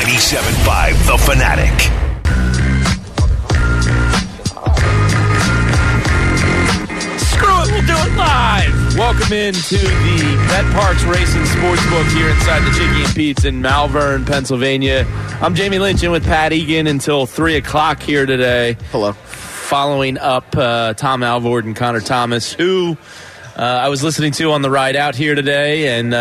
97.5 The Fanatic. Screw it, we'll do it live. Welcome into the Bet Parks Racing Sportsbook here inside the Chicky and Pete's in Malvern, Pennsylvania. I'm Jamie Lynch in with Pat Egan until 3 o'clock here today. Hello. Following up Tom Alvord and Connor Thomas, who I was listening to on the ride out here today, and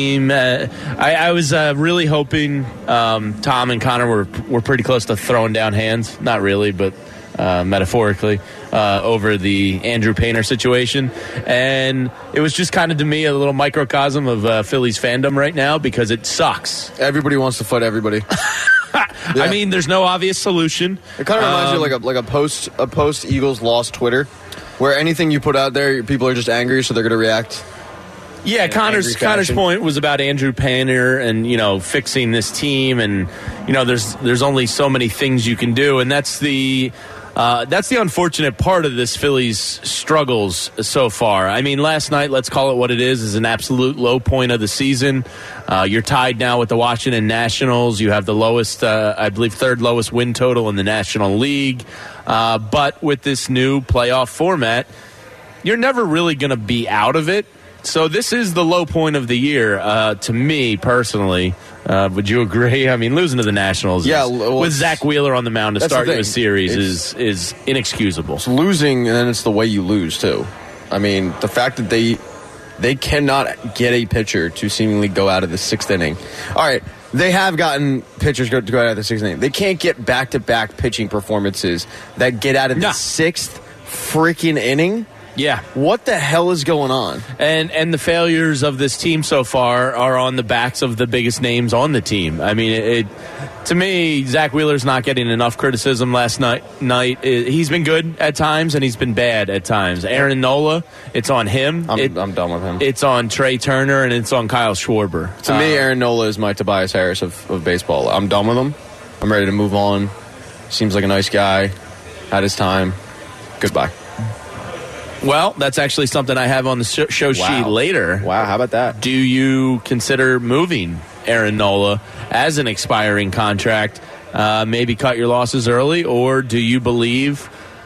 I was really hoping Tom and Connor were pretty close to throwing down hands. Not really, but metaphorically, over the Andrew Painter situation. And it was just kind of, to me, a little microcosm of Phillies fandom right now, because it sucks. Everybody wants to fight everybody. Yeah. I mean, there's no obvious solution. It kind of reminds you of like a post Eagles loss Twitter, where anything you put out there, people are just angry, so they're going to react. Yeah, Connor's point was about Andrew Painter and, fixing this team, and there's only so many things you can do, and that's the unfortunate part of this Phillies struggles so far. I mean, last night, let's call it what it is an absolute low point of the season. You're tied now with the Washington Nationals. You have the lowest, I believe, third lowest win total in the National League. But with this new playoff format, you're never really going to be out of it. So this is the low point of the year, to me personally. Would you agree? I mean, losing to the Nationals with Zach Wheeler on the mound to start the series is inexcusable. It's losing, and then it's the way you lose, too. I mean, the fact that they cannot get a pitcher to seemingly go out of the sixth inning. All right, they have gotten pitchers to go out of the sixth inning. They can't get back-to-back pitching performances that get out of the sixth freaking inning. Yeah. What the hell is going on? And the failures of this team so far are on the backs of the biggest names on the team. I mean, to me, Zach Wheeler's not getting enough criticism last night. He's been good at times, and he's been bad at times. Aaron Nola, it's on him. I'm done with him. It's on Trey Turner, and it's on Kyle Schwarber. To me, Aaron Nola is my Tobias Harris of baseball. I'm done with him. I'm ready to move on. Seems like a nice guy. Had his time. Goodbye. Well, that's actually something I have on the show sheet later. Wow, how about that? Do you consider moving Aaron Nola as an expiring contract? Maybe cut your losses early, or do you believe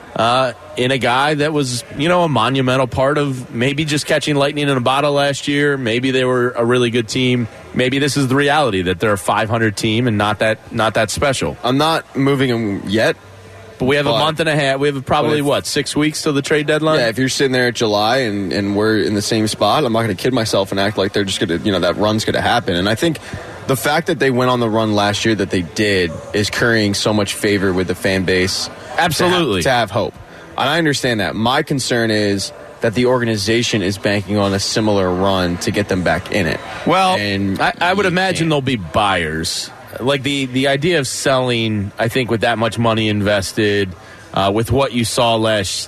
in a guy that was, a monumental part of maybe just catching lightning in a bottle last year? Maybe they were a really good team. Maybe this is the reality that they're a 500 team and not that special. I'm not moving him yet. But we have a month and a half. We have probably, 6 weeks till the trade deadline? Yeah, if you're sitting there at July and we're in the same spot, I'm not going to kid myself and act like they're just going to, that run's going to happen. And I think the fact that they went on the run last year that they did is currying so much favor with the fan base. Absolutely. To have hope. And I understand that. My concern is that the organization is banking on a similar run to get them back in it. Well, and I would imagine there'll be buyers. Like the idea of selling, I think, with that much money invested, with what you saw last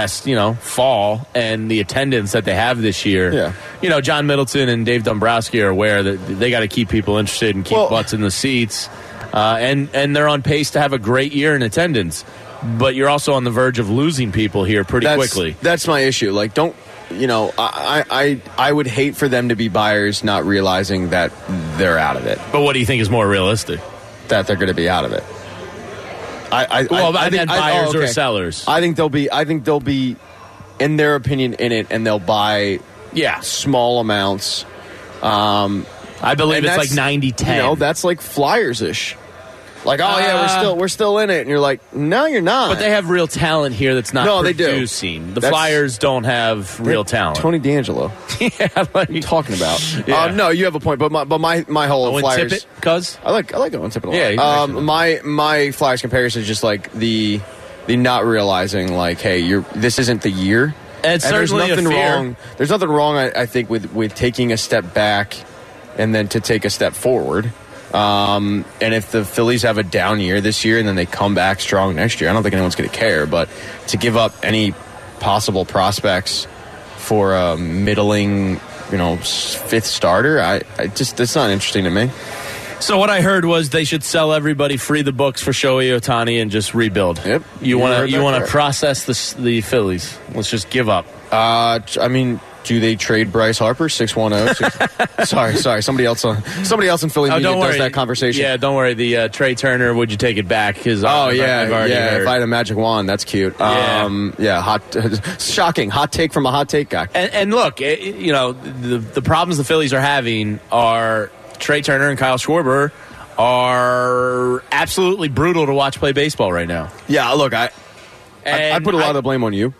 fall and the attendance that they have this year. Yeah. John Middleton and Dave Dombrowski are aware that they got to keep people interested and keep butts in the seats, and they're on pace to have a great year in attendance. But you're also on the verge of losing people here pretty quickly. That's my issue. Like, don't. I would hate for them to be buyers not realizing that they're out of it. But what do you think is more realistic? That they're going to be out of it. I think buyers or sellers. I think they'll be, in their opinion, in it, and they'll buy small amounts. I believe it's like 90-10. That's like Flyers-ish. Like, we're still in it, and you're like, no, you're not. But they have real talent here that's not producing. The Flyers don't have real talent. Tony D'Angelo. Yeah, what are you talking about? Yeah. No, you have a point. But my whole Owen Flyers. Tippett, cuz I like Owen Tippett a lot. Yeah, my Flyers comparison is just like the not realizing like, hey, this isn't the year. And certainly there's nothing wrong. There's nothing wrong, I think, with taking a step back and then to take a step forward. And if the Phillies have a down year this year and then they come back strong next year, I don't think anyone's going to care. But to give up any possible prospects for a middling, fifth starter, that's not interesting to me. So what I heard was they should sell everybody, free the books for Shohei Ohtani, and just rebuild. Yep. You want to process the Phillies? Let's just give up. I mean, Do they trade Bryce Harper? 610. Sorry. Somebody else in Philly media does that conversation. Yeah, don't worry. The Trey Turner, would you take it back? I've already heard. If I had a magic wand, that's cute. Shocking. Hot take from a hot take guy. And look, the problems the Phillies are having are Trey Turner and Kyle Schwarber are absolutely brutal to watch play baseball right now. Yeah, look, I put a lot of the blame on you.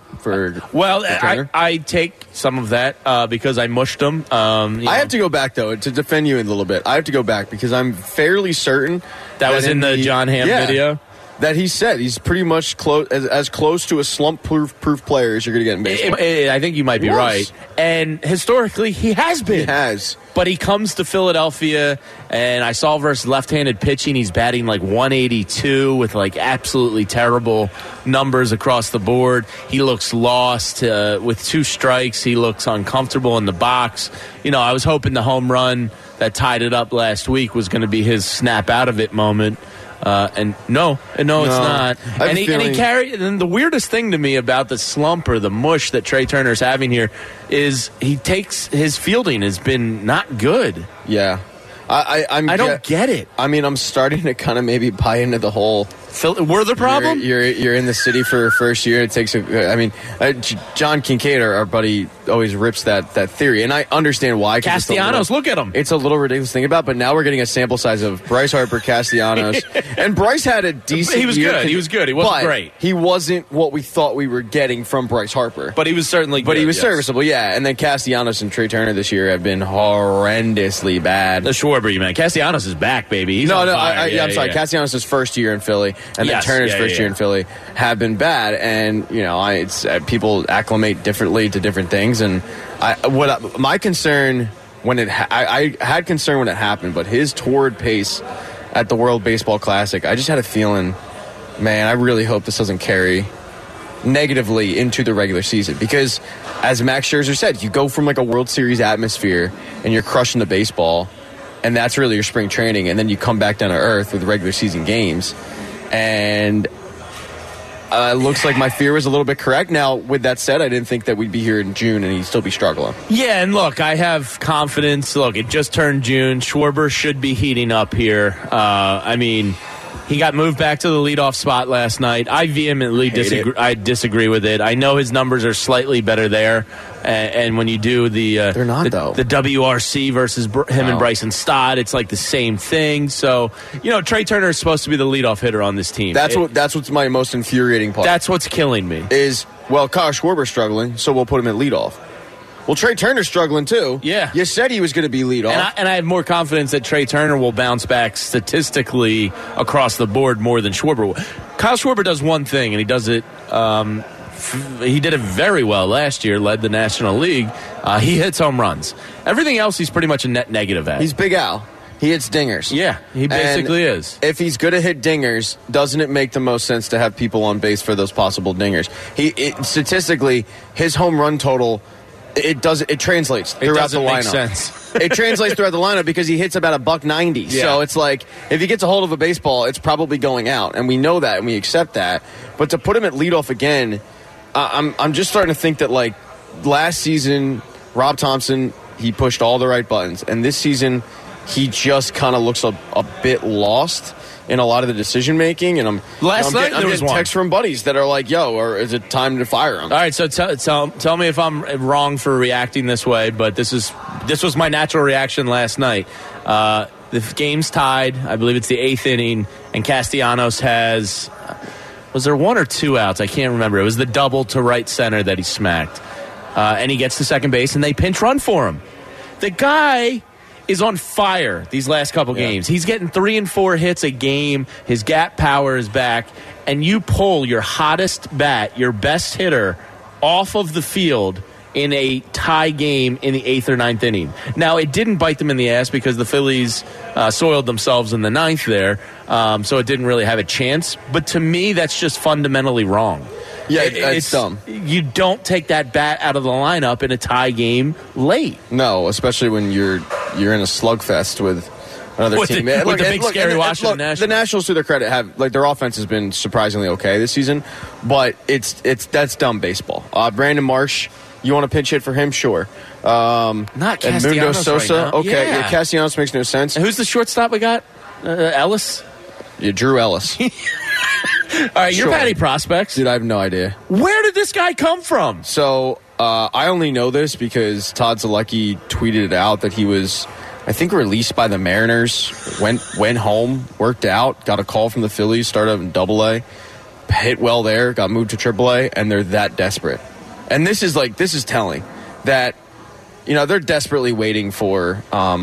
I take some of that because I mushed them. I have to go back, though, to defend you a little bit. I have to go back because I'm fairly certain that was in the John Hamm video. That he said he's pretty much as close to a slump-proof player as you're going to get in baseball. I think you might be right. And historically, he has been. He has. But he comes to Philadelphia, and I saw versus left-handed pitching, he's batting like 182 with like absolutely terrible numbers across the board. He looks lost with 2 strikes. He looks uncomfortable in the box. I was hoping the home run that tied it up last week was going to be his snap out of it moment. And no, it's not. And he carried. And the weirdest thing to me about the slump or the mush that Trey Turner's having here is his fielding has been not good. Yeah, I don't get it. I mean, I'm starting to kind of maybe buy into the whole. We're the problem. You're in the city for your first year. It takes John Kincaid, our buddy, always rips that theory, and I understand why. Castellanos, look at him. It's a little ridiculous to think about, but now we're getting a sample size of Bryce Harper, Castellanos, and Bryce had a decent. He was year. good. He was good. He wasn't great. He wasn't what we thought we were getting from Bryce Harper, but he was certainly. But he was serviceable, yeah. And then Castellanos and Trey Turner this year have been horrendously bad. The Schwarber, you meant Castellanos is back, baby. He's on fire. I'm sorry. Castellanos' first year in Philly, and then Turner's first year in Philly have been bad, and it's people acclimate differently to different things. And my concern I had concern when it happened, but his torrid pace at the World Baseball Classic, I just had a feeling, man, I really hope this doesn't carry negatively into the regular season, because as Max Scherzer said, you go from like a World Series atmosphere and you're crushing the baseball, and that's really your spring training, and then you come back down to earth with regular season games. And looks like my fear was a little bit correct. Now, with that said, I didn't think that we'd be here in June and he'd still be struggling. Yeah, and look, I have confidence. Look, it just turned June. Schwarber should be heating up here. He got moved back to the leadoff spot last night. I vehemently disagree with it. I know his numbers are slightly better there. And when you do they're not, though. The WRC versus him and Bryson Stott, it's like the same thing. So, Trey Turner is supposed to be the leadoff hitter on this team. That's what's my most infuriating part. That's what's killing me. Kyle Schwarber's struggling, so we'll put him at leadoff. Well, Trey Turner's struggling, too. Yeah. You said he was going to be leadoff. And I have more confidence that Trey Turner will bounce back statistically across the board more than Schwarber will. Kyle Schwarber does one thing, and he does it he did it very well last year, led the National League. He hits home runs. Everything else he's pretty much a net negative at. He's Big Al. He hits dingers. Yeah, he basically is. If he's good to hit dingers, doesn't it make the most sense to have people on base for those possible dingers? Statistically, his home run total, it translates throughout the lineup. Make sense. It translates throughout the lineup because he hits about $190. Yeah. So it's like, if he gets a hold of a baseball, it's probably going out, and we know that and we accept that. But to put him at leadoff again, I'm just starting to think that, like, last season, Rob Thompson, he pushed all the right buttons, and this season he just kind of looks a bit lost in a lot of the decision making. And I'm getting texts from buddies that are like, "Yo, or is it time to fire him?" All right, so tell me if I'm wrong for reacting this way, but this was my natural reaction last night. The game's tied. I believe it's the 8th inning, and Castellanos has. Was there 1 or 2 outs? I can't remember. It was the double to right center that he smacked. And he gets to second base, and they pinch run for him. The guy is on fire these last couple games. He's getting 3 and 4 hits a game. His gap power is back. And you pull your hottest bat, your best hitter, off of the field in a tie game in the 8th or 9th inning. Now, it didn't bite them in the ass because the Phillies soiled themselves in the 9th there, so it didn't really have a chance. But to me, that's just fundamentally wrong. Yeah, it's dumb. You don't take that bat out of the lineup in a tie game late. No, especially when you're in a slugfest with another team. With the big scary Washington Nationals. The Nationals, to their credit, have their offense has been surprisingly okay this season, but that's dumb baseball. Brandon Marsh, You want to pinch hit for him? Sure. Not Castellanos and Mundo Sosa. right now. Okay, yeah, Castellanos makes no sense. And who's the shortstop we got? Ellis? Yeah, Drew Ellis. All right, your Patty prospects. Dude, I have no idea. Where did this guy come from? So, I only know this because Todd Zalecki tweeted it out that he was, I think, released by the Mariners, went home, worked out, got a call from the Phillies, started up in AA, hit well there, got moved to AAA, and they're that desperate. And this is telling that, they're desperately waiting for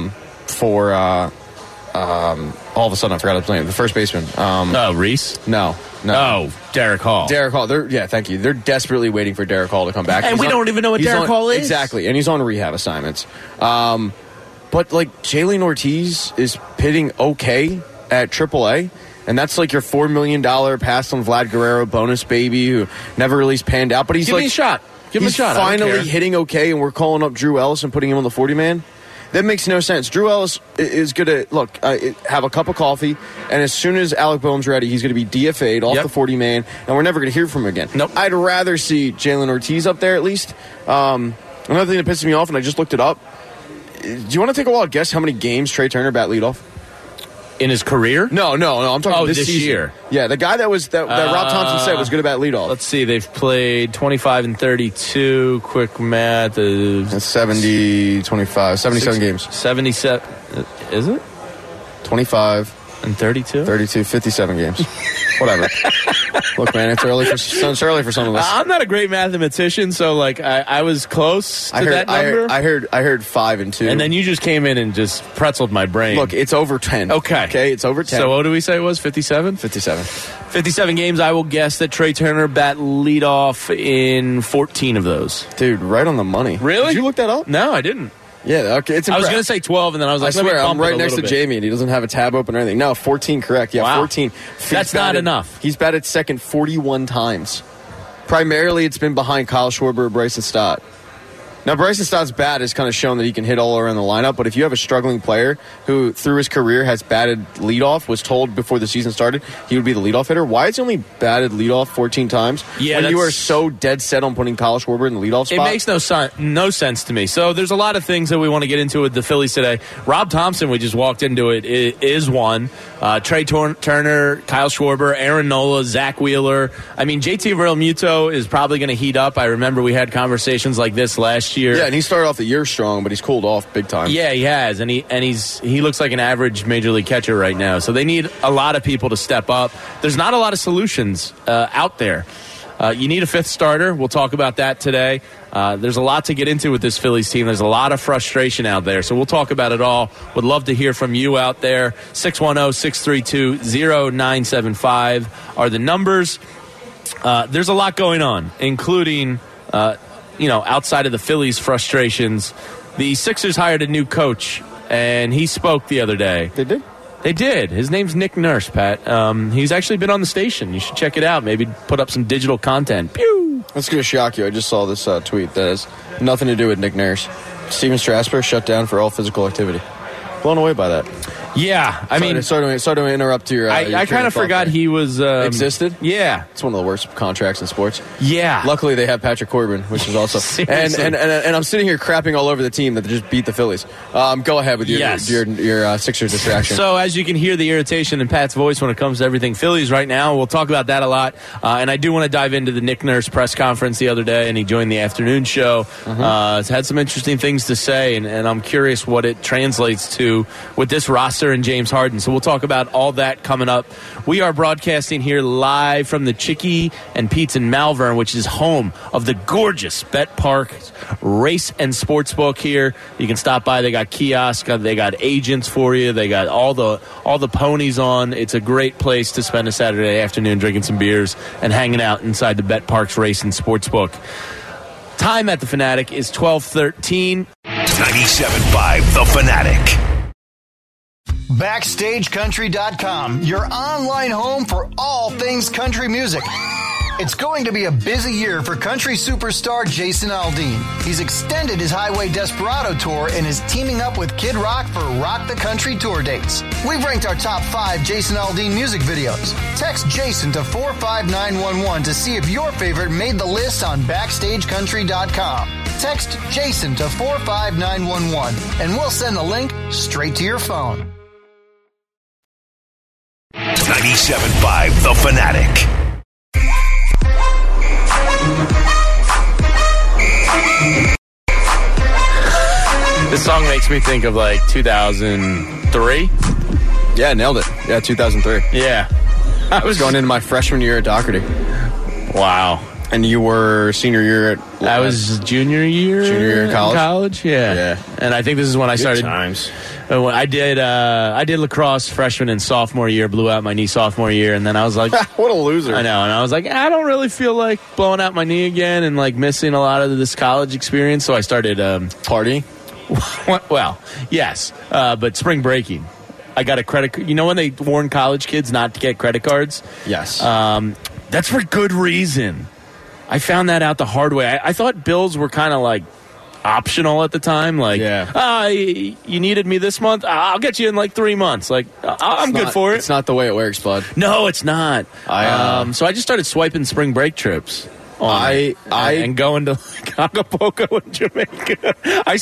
all of a sudden I forgot his name, the first baseman. Reese? No. Oh, Derek Hall. Derek Hall. Thank you. They're desperately waiting for Derek Hall to come back. And we don't even know what Derek Hall is. Exactly. And he's on rehab assignments. But Jalen Ortiz is pitting okay at AAA. And that's like your $4 million pass on Vlad Guerrero bonus baby who never really panned out. But he's Give me a shot. Give him a shot. Finally hitting okay, and we're calling up Drew Ellis and putting him on the 40-man. That makes no sense. Drew Ellis is going to, have a cup of coffee, and as soon as Alec Boehm's ready, he's going to be DFA'd off the 40-man, and we're never going to hear from him again. Nope. I'd rather see Jalen Ortiz up there at least. Another thing that pisses me off, and I just looked it up, do you want to take a wild guess how many games Trey Turner bat leadoff? In his career? No. I'm talking this season. Year. Yeah, the guy that Rob Thompson said was good at bat leadoff. Let's see. They've played 25 and 32. Quick math. That's 77 games. 77. Is it? 25 and 32? 57 games. Whatever. Look, man, it's early for some of us. I'm not a great mathematician, so I was close to that number. I heard 5 and 2. And then you just came in and just pretzeled my brain. Look, it's over 10. Okay, it's over 10. So what do we say it was? 57? 57 games. I will guess that Trey Turner bat leadoff in 14 of those. Dude, right on the money. Really? Did you look that up? No, I didn't. Yeah, okay. I was going to say 12, and then I was like, I swear, I'm right next to Jamie, and he doesn't have a tab open or anything. No, 14, correct. Yeah, wow. 14. That's not enough. He's batted second 41 times. Primarily, it's been behind Kyle Schwarber or Bryson Stott. Now, Bryson Stott's bat has kind of shown that he can hit all around the lineup, but if you have a struggling player who, through his career, has batted leadoff, was told before the season started he would be the leadoff hitter, why has he only batted leadoff 14 times when you are so dead set on putting Kyle Schwarber in the leadoff spot? It makes no sense to me. So there's a lot of things that we want to get into with the Phillies today. Rob Thompson, we just walked into it, is one. Trey Turner, Kyle Schwarber, Aaron Nola, Zach Wheeler. I mean, JT Realmuto is probably going to heat up. I remember we had conversations like this last year. Yeah, and he started off the year strong, but he's cooled off big time. Yeah, he has, and he looks like an average major league catcher right now. So they need a lot of people to step up. There's not a lot of solutions out there. You need a fifth starter. We'll talk about that today. There's a lot to get into with this Phillies team. There's a lot of frustration out there. So we'll talk about it all. Would love to hear from you out there. 610-632-0975 are the numbers. There's a lot going on, including, outside of the Phillies' frustrations. The Sixers hired a new coach, and he spoke the other day. They did? They did. His name's Nick Nurse, Pat. He's actually been on the station. You should check it out. Maybe put up some digital content. Pew! That's going to shock you. I just saw this tweet that has nothing to do with Nick Nurse. Steven Strasburg shut down for all physical activity. Blown away by that. Yeah, sorry to interrupt your. I kind of forgot he was existed. Yeah, it's one of the worst contracts in sports. Yeah, luckily they have Patrick Corbin, which is also and I'm sitting here crapping all over the team that just beat the Phillies. Go ahead with your Sixers distraction. So as you can hear the irritation in Pat's voice when it comes to everything Phillies right now, we'll talk about that a lot. And I do want to dive into the Nick Nurse press conference the other day, and he joined the afternoon show. He's had some interesting things to say, and I'm curious what it translates to with this roster and James Harden. So we'll talk about all that coming up. We are broadcasting here live from the Chicky and Pete's in Malvern, which is home of the gorgeous Bet Park Race and Sportsbook here. You can stop by. They got kiosks. They got agents for you. They got all the ponies on. It's a great place to spend a Saturday afternoon drinking some beers and hanging out inside the Bet Park's Race and Sportsbook. Time at the Fanatic is 12:13. 97.5 The Fanatic. BackstageCountry.com, your online home for all things country music. It's going to be a busy year for country superstar Jason Aldean. He's extended his Highway Desperado tour and is teaming up with Kid Rock for Rock the Country tour dates. We've ranked our top 5 Jason Aldean music videos. Text Jason to 45911 to see if your favorite made the list on BackstageCountry.com. text Jason to 45911 and we'll send the link straight to your phone. 97.5 The Fanatic. This song makes me think of like 2003. Yeah, nailed it. Yeah, 2003. Yeah. I was going into my freshman year at Doherty. Wow. And you were senior year at... I was junior year in college? Yeah. And I think this is when I started... times. I did lacrosse freshman and sophomore year, blew out my knee sophomore year, and then I was like... What a loser. I know, and I was like, I don't really feel like blowing out my knee again and like missing a lot of this college experience, so I started... Party? Well, yes, but spring breaking. I got a credit card. You know when they warn college kids not to get credit cards? Yes. That's for good reason. I found that out the hard way. I thought bills were kind of like optional at the time. Like, you needed me this month? I'll get you in like 3 months. Like, I'm good for it. It's not the way it works, bud. No, it's not. So I just started swiping spring break trips. And going to like Acapulco in Jamaica.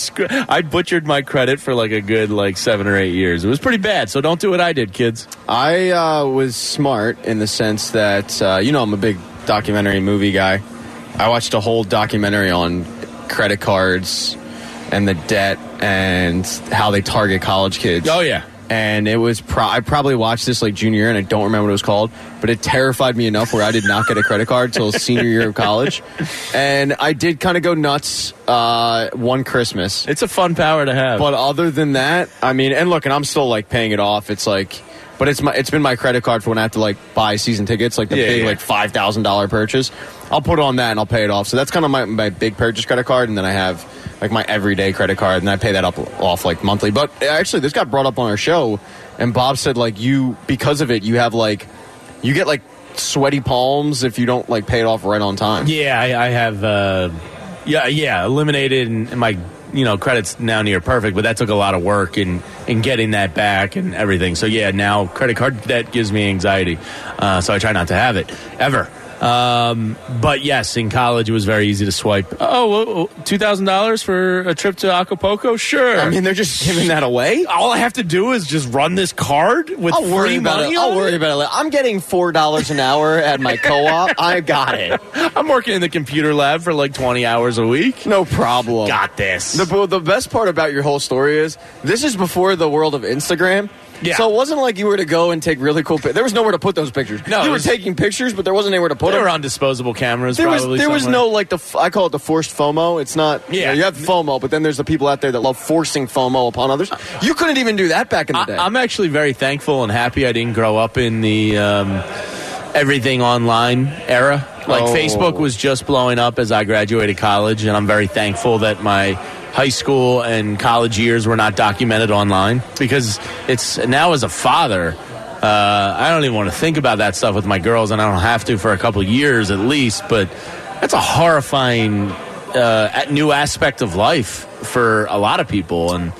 I butchered my credit for like a good like 7 or 8 years. It was pretty bad, so don't do what I did, kids. I was smart in the sense that, I'm a big documentary movie guy. I watched a whole documentary on credit cards and the debt and how they target college kids. Oh, yeah. And it was, I probably watched this like junior year and I don't remember what it was called, but it terrified me enough where I did not get a credit card until senior year of college. And I did kind of go nuts one Christmas. It's a fun power to have. But other than that, I mean, and look, and I'm still like paying it off. It's like, but it's been my credit card for when I have to like buy season tickets, like the big like $5,000 purchase. I'll put on that and I'll pay it off. So that's kind of my big purchase credit card, and then I have like my everyday credit card, and I pay that off like monthly. But actually, this got brought up on our show, and Bob said like because of it, you get like sweaty palms if you don't like pay it off right on time. Yeah, I have eliminated, and my credit's now near perfect, but that took a lot of work in getting that back and everything. So yeah, now credit card debt gives me anxiety, so I try not to have it ever. But yes, in college it was very easy to swipe. $2,000 for a trip to Acapulco? Sure. I mean, they're just giving that away. All I have to do is just run this card with free money. I'll worry about it. I'm getting $4 an hour at my co-op. I got it. I'm working in the computer lab for like 20 hours a week. No problem. Got this. The best part about your whole story is this is before the world of Instagram. Yeah. So it wasn't like you were to go and take really cool pictures. There was nowhere to put those pictures. No, you were taking pictures, but there wasn't anywhere to put them. They were on disposable cameras. There was no like I call it the forced FOMO. It's not. Yeah. You have FOMO, but then there's the people out there that love forcing FOMO upon others. You couldn't even do that back in the day. I'm actually very thankful and happy I didn't grow up in the everything online era. Like Facebook was just blowing up as I graduated college, and I'm very thankful that my high school and college years were not documented online, because it's now as a father, I don't even want to think about that stuff with my girls, and I don't have to for a couple of years at least, but that's a horrifying new aspect of life for a lot of people, and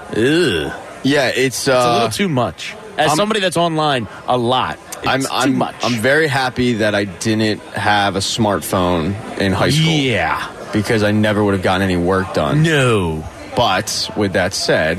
yeah, it's a little too much. As somebody that's online a lot, it's too much. I'm very happy that I didn't have a smartphone in high school. Yeah. Because I never would have gotten any work done. No. But with that said,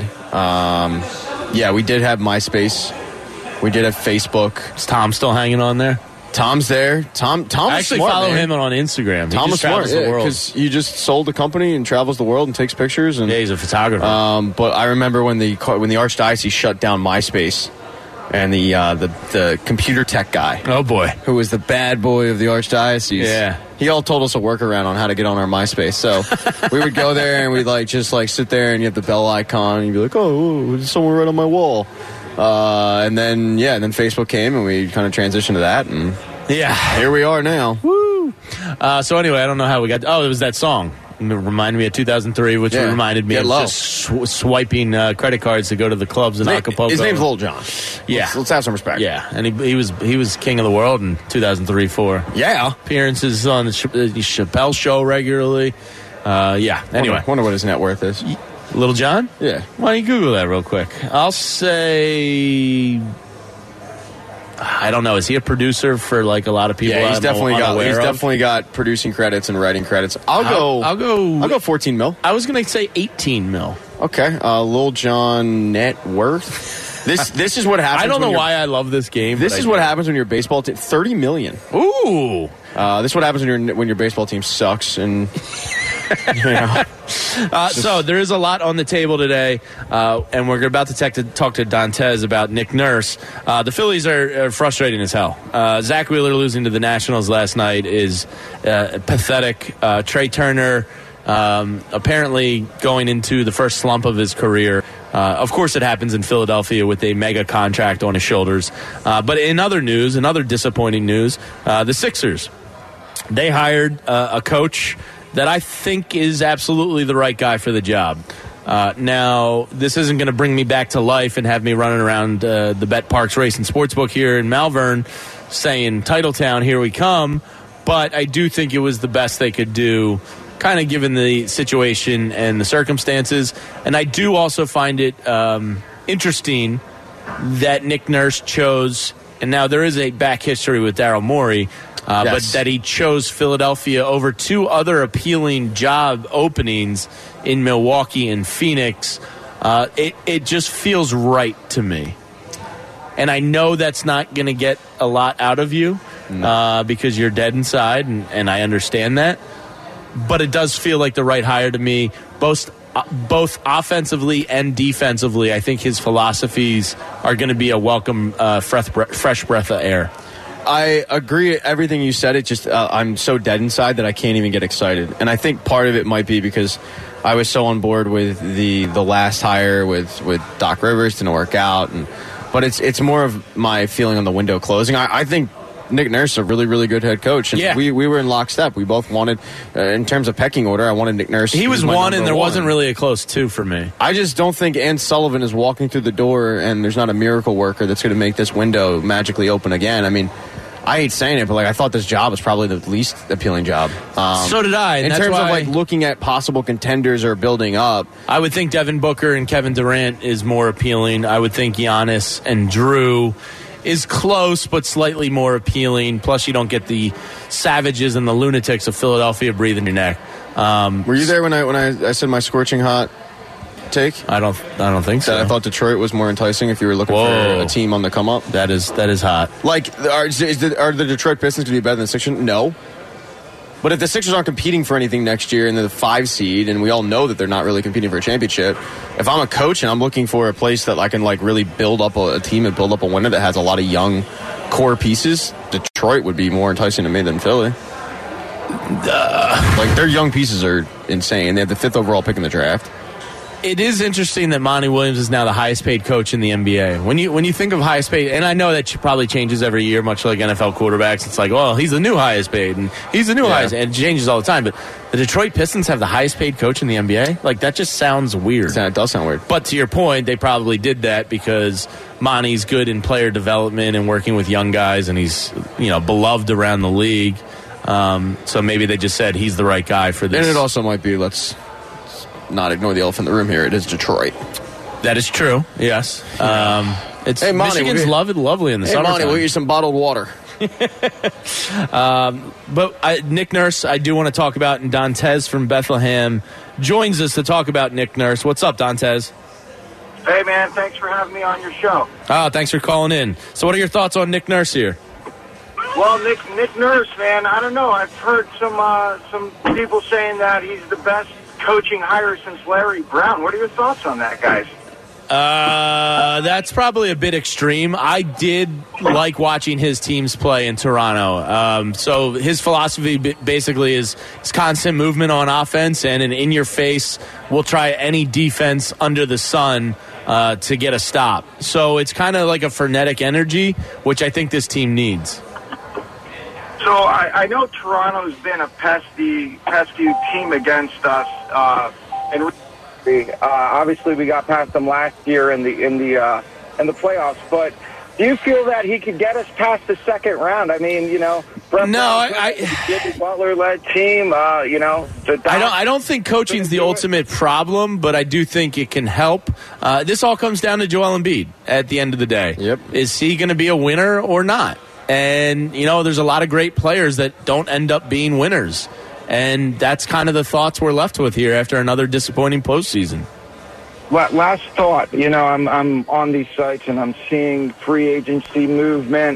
we did have MySpace. We did have Facebook. Is Tom still hanging on there? Tom's there. Tom I actually smart, follow man. him on Instagram. Tom is smart because he just sold the company and travels the world and takes pictures. And, yeah, he's a photographer. But I remember when the Archdiocese shut down MySpace. And the computer tech guy. Oh, boy. Who was the bad boy of the Archdiocese. Yeah. He all told us a workaround on how to get on our MySpace. So we would go there and we'd just sit there and you have the bell icon and you'd be like, oh, there's someone right on my wall. And then Facebook came and we kind of transitioned to that. And here we are now. Woo. So anyway, I don't know how we got... it was that song. It reminded me of 2003, which reminded me of just swiping credit cards to go to the clubs in Acapulco. His name's Lil Jon. Yeah. Let's have some respect. Yeah, and he was king of the world in 2003-04. Yeah. Appearances on the Chappelle Show regularly. Anyway. Wonder what his net worth is. Lil Jon? Yeah. Why don't you Google that real quick? I'll say I don't know. Is he a producer for like a lot of people? Yeah, he's definitely got producing credits and writing credits. I'll go 14 mil. I was going to say 18 mil. Okay, Lil Jon net worth. This is what happens. I don't know why I love this game. This is what happens when your baseball team $30 million. Ooh. This is what happens when your baseball team sucks and. So there is a lot on the table today, and we're about to talk to Dantes about Nick Nurse. The Phillies are frustrating as hell. Zach Wheeler losing to the Nationals last night is pathetic. Trey Turner apparently going into the first slump of his career. Of course, it happens in Philadelphia with a mega contract on his shoulders. But in other news, another disappointing news, the Sixers. They hired a coach that I think is absolutely the right guy for the job. Now, this isn't going to bring me back to life and have me running around the Bet Parks Race and Sportsbook here in Malvern saying, Titletown, here we come. But I do think it was the best they could do, kind of given the situation and the circumstances. And I do also find it interesting that Nick Nurse chose, and now there is a back history with Daryl Morey, yes. But that he chose Philadelphia over two other appealing job openings in Milwaukee and Phoenix. It just feels right to me. And I know that's not going to get a lot out of you because you're dead inside, and I understand that. But it does feel like the right hire to me, both offensively and defensively. I think his philosophies are going to be a welcome fresh breath of air. I agree with everything you said. It just I'm so dead inside that I can't even get excited. And I think part of it might be because I was so on board with the last hire with Doc Rivers. Didn't work out. But it's more of my feeling on the window closing. I think Nick Nurse is a really, really good head coach. And yeah. we were in lockstep. We both wanted, in terms of pecking order, I wanted Nick Nurse. He was one, and there wasn't really a close two for me. I just don't think Ann Sullivan is walking through the door and there's not a miracle worker that's going to make this window magically open again. I mean, I hate saying it, but I thought this job was probably the least appealing job. So did I. In terms of looking at possible contenders or building up, I would think Devin Booker and Kevin Durant is more appealing. I would think Giannis and Drew is close, but slightly more appealing. Plus, you don't get the savages and the lunatics of Philadelphia breathing your neck. Were you there when I said my scorching hot take? I don't think so. I thought Detroit was more enticing if you were looking for a team on the come up. That is hot. Are the Detroit Pistons going to be better than the Sixers? No. But if the Sixers aren't competing for anything next year and they're the 5 seed, and we all know that they're not really competing for a championship, if I'm a coach and I'm looking for a place that I can really build up a team and build up a winner that has a lot of young core pieces, Detroit would be more enticing to me than Philly. Their young pieces are insane. They have the 5th overall pick in the draft. It is interesting that Monty Williams is now the highest paid coach in the NBA. When you think of highest paid, and I know that probably changes every year, much like NFL quarterbacks. It's like, well, he's the new highest paid, and he's the new highest, and it changes all the time. But the Detroit Pistons have the highest paid coach in the NBA? That just sounds weird. It does sound weird. But to your point, they probably did that because Monty's good in player development and working with young guys, and he's beloved around the league. So maybe they just said he's the right guy for this. And it also might be, let's not ignore the elephant in the room here. It is Detroit. That is true. Yes. It's hey, Monty, Michigan's lovely in the summertime. Monty, we'll get you some bottled water. But Nick Nurse, I do want to talk about, and Dantes from Bethlehem joins us to talk about Nick Nurse. What's up, Dantes? Hey, man. Thanks for having me on your show. Thanks for calling in. So what are your thoughts on Nick Nurse here? Well, Nick Nurse, man, I don't know. I've heard some people saying that he's the best coaching hire since Larry Brown. What are your thoughts on that, guys? That's probably a bit extreme. I did like watching his teams play in Toronto. So his philosophy basically is constant movement on offense and an in-your-face, we'll try any defense under the sun to get a stop. So it's kind of like a frenetic energy, which I think this team needs. So I know Toronto's been a pesky team against us, and obviously we got past them last year in the playoffs. But Do you feel that he could get us past the second round? I mean, Brett Jimmy Butler-led team. I don't think coaching's the ultimate problem, but I do think it can help. This all comes down to Joel Embiid at the end of the day. Yep. Is he going to be a winner or not? And, there's a lot of great players that don't end up being winners. And that's kind of the thoughts we're left with here after another disappointing postseason. Last thought, I'm on these sites and I'm seeing free agency movement.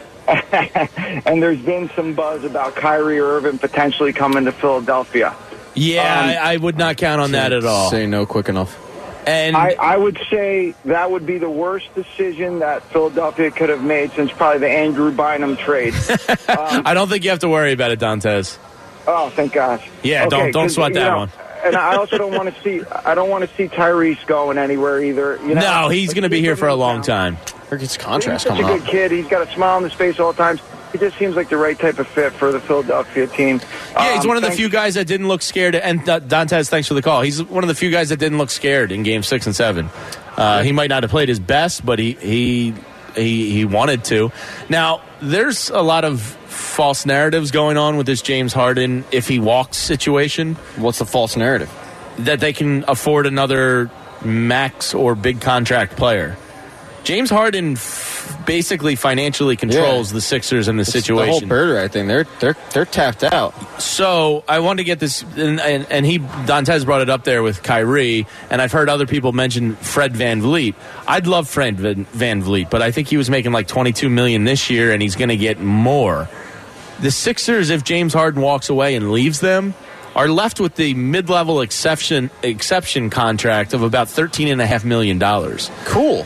And there's been some buzz about Kyrie Irving potentially coming to Philadelphia. Yeah, I would not count on that at all. Say no quick enough. And I would say that would be the worst decision that Philadelphia could have made since probably the Andrew Bynum trade. I don't think you have to worry about it, Dantes. Oh, thank God. Yeah, okay, don't sweat that one. And I also don't want to see Tyrese going anywhere either. No, he's going to be here for a long time. His contract's coming up. He's such a good kid. He's got a smile on his face all the time. He just seems like the right type of fit for the Philadelphia team. Yeah, he's one of the few guys that didn't look scared. And Dantes, thanks for the call. He's one of the few guys that didn't look scared in Game 6 and 7. He might not have played his best, but he wanted to. Now, there's a lot of false narratives going on with this James Harden if he walks situation. What's the false narrative? That they can afford another max or big contract player. James Harden basically financially controls the Sixers in the situation. The whole Birder, I think they're tapped out. So I wanted to get this, and Dantes brought it up there with Kyrie, and I've heard other people mention Fred VanVleet. I'd love Fred VanVleet, but I think he was making like $22 million this year, and he's going to get more. The Sixers, if James Harden walks away and leaves them, are left with the mid-level exception contract of about $13.5 million. Cool.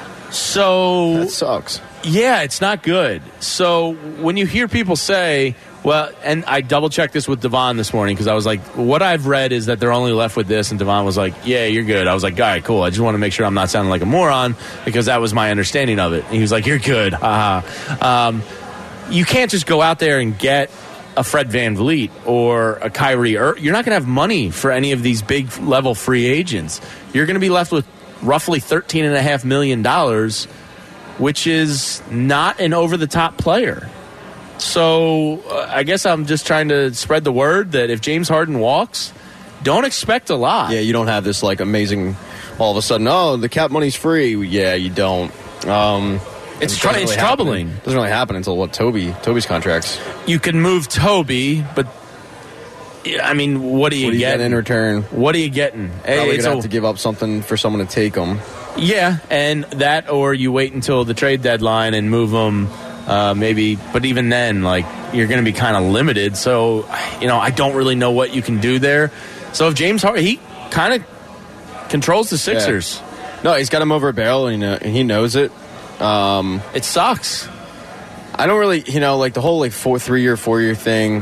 So that sucks. Yeah, it's not good. So when you hear people say, well, and I double-checked this with Devon this morning because I was like, what I've read is that they're only left with this, and Devon was like, yeah, you're good. I was like, all right, cool. I just want to make sure I'm not sounding like a moron because that was my understanding of it. And he was like, you're good. You can't just go out there and get a Fred VanVleet or a Kyrie. You're not going to have money for any of these big-level free agents. You're going to be left with roughly $13.5 million, which is not an over-the-top player. So I guess I'm just trying to spread the word that if James Harden walks, don't expect a lot. Yeah, you don't have this like amazing, all of a sudden, the cap money's free. Yeah, you don't. It's troubling. It doesn't really happen until Toby's contracts. You can move Toby, but I mean, what are you getting in return? What are you getting? Probably gonna have to give up something for someone to take them. Yeah, and that, or you wait until the trade deadline and move them. Maybe, but even then, like, you're going to be kind of limited. So, I don't really know what you can do there. So if James Harden, he kind of controls the Sixers. Yeah. No, he's got him over a barrel, and he knows it. It sucks. I don't really, like the whole 4-year thing.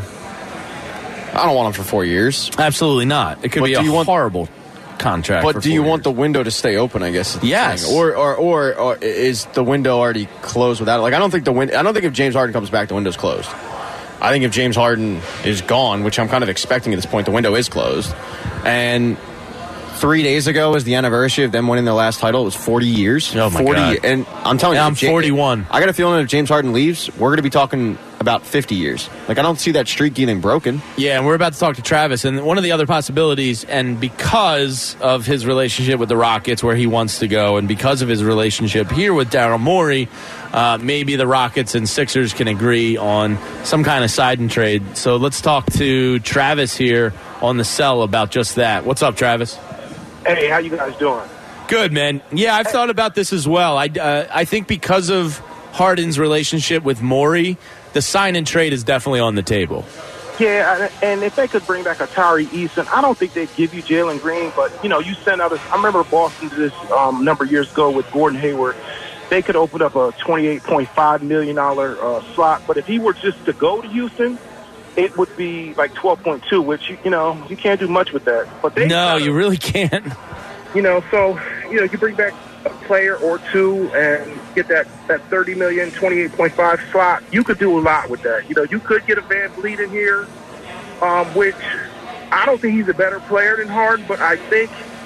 I don't want him for 4 years. Absolutely not. It could be a horrible contract. But do you want the window to stay open? I guess. Yes. Or is the window already closed without it? Like, I don't think if James Harden comes back, the window's closed. I think if James Harden is gone, which I'm kind of expecting at this point, the window is closed. And 3 days ago was the anniversary of them winning their last title. It was 40 years. Oh, my God. And I'm telling you, I'm 41. I got a feeling if James Harden leaves, we're going to be talking about 50 years. Like, I don't see that streak getting broken. Yeah, and we're about to talk to Travis. And one of the other possibilities, and because of his relationship with the Rockets, where he wants to go, and because of his relationship here with Daryl Morey, maybe the Rockets and Sixers can agree on some kind of side and trade. So let's talk to Travis here on the cell about just that. What's up, Travis? Hey, how you guys doing? Good, man. Yeah, I've thought about this as well. I think because of Harden's relationship with Morey, the sign and trade is definitely on the table. Yeah, and if they could bring back a Tari Eason, I don't think they'd give you Jalen Green, but, you send out I remember Boston did this number of years ago with Gordon Hayward. They could open up a $28.5 million slot, but if he were just to go to Houston, it would be like 12.2, which, you can't do much with that. But you really can't. So, you bring back a player or two and get that $30 million, 28.5 slot. You could do a lot with that. You could get a VanVleet in here, which I don't think he's a better player than Harden, but I think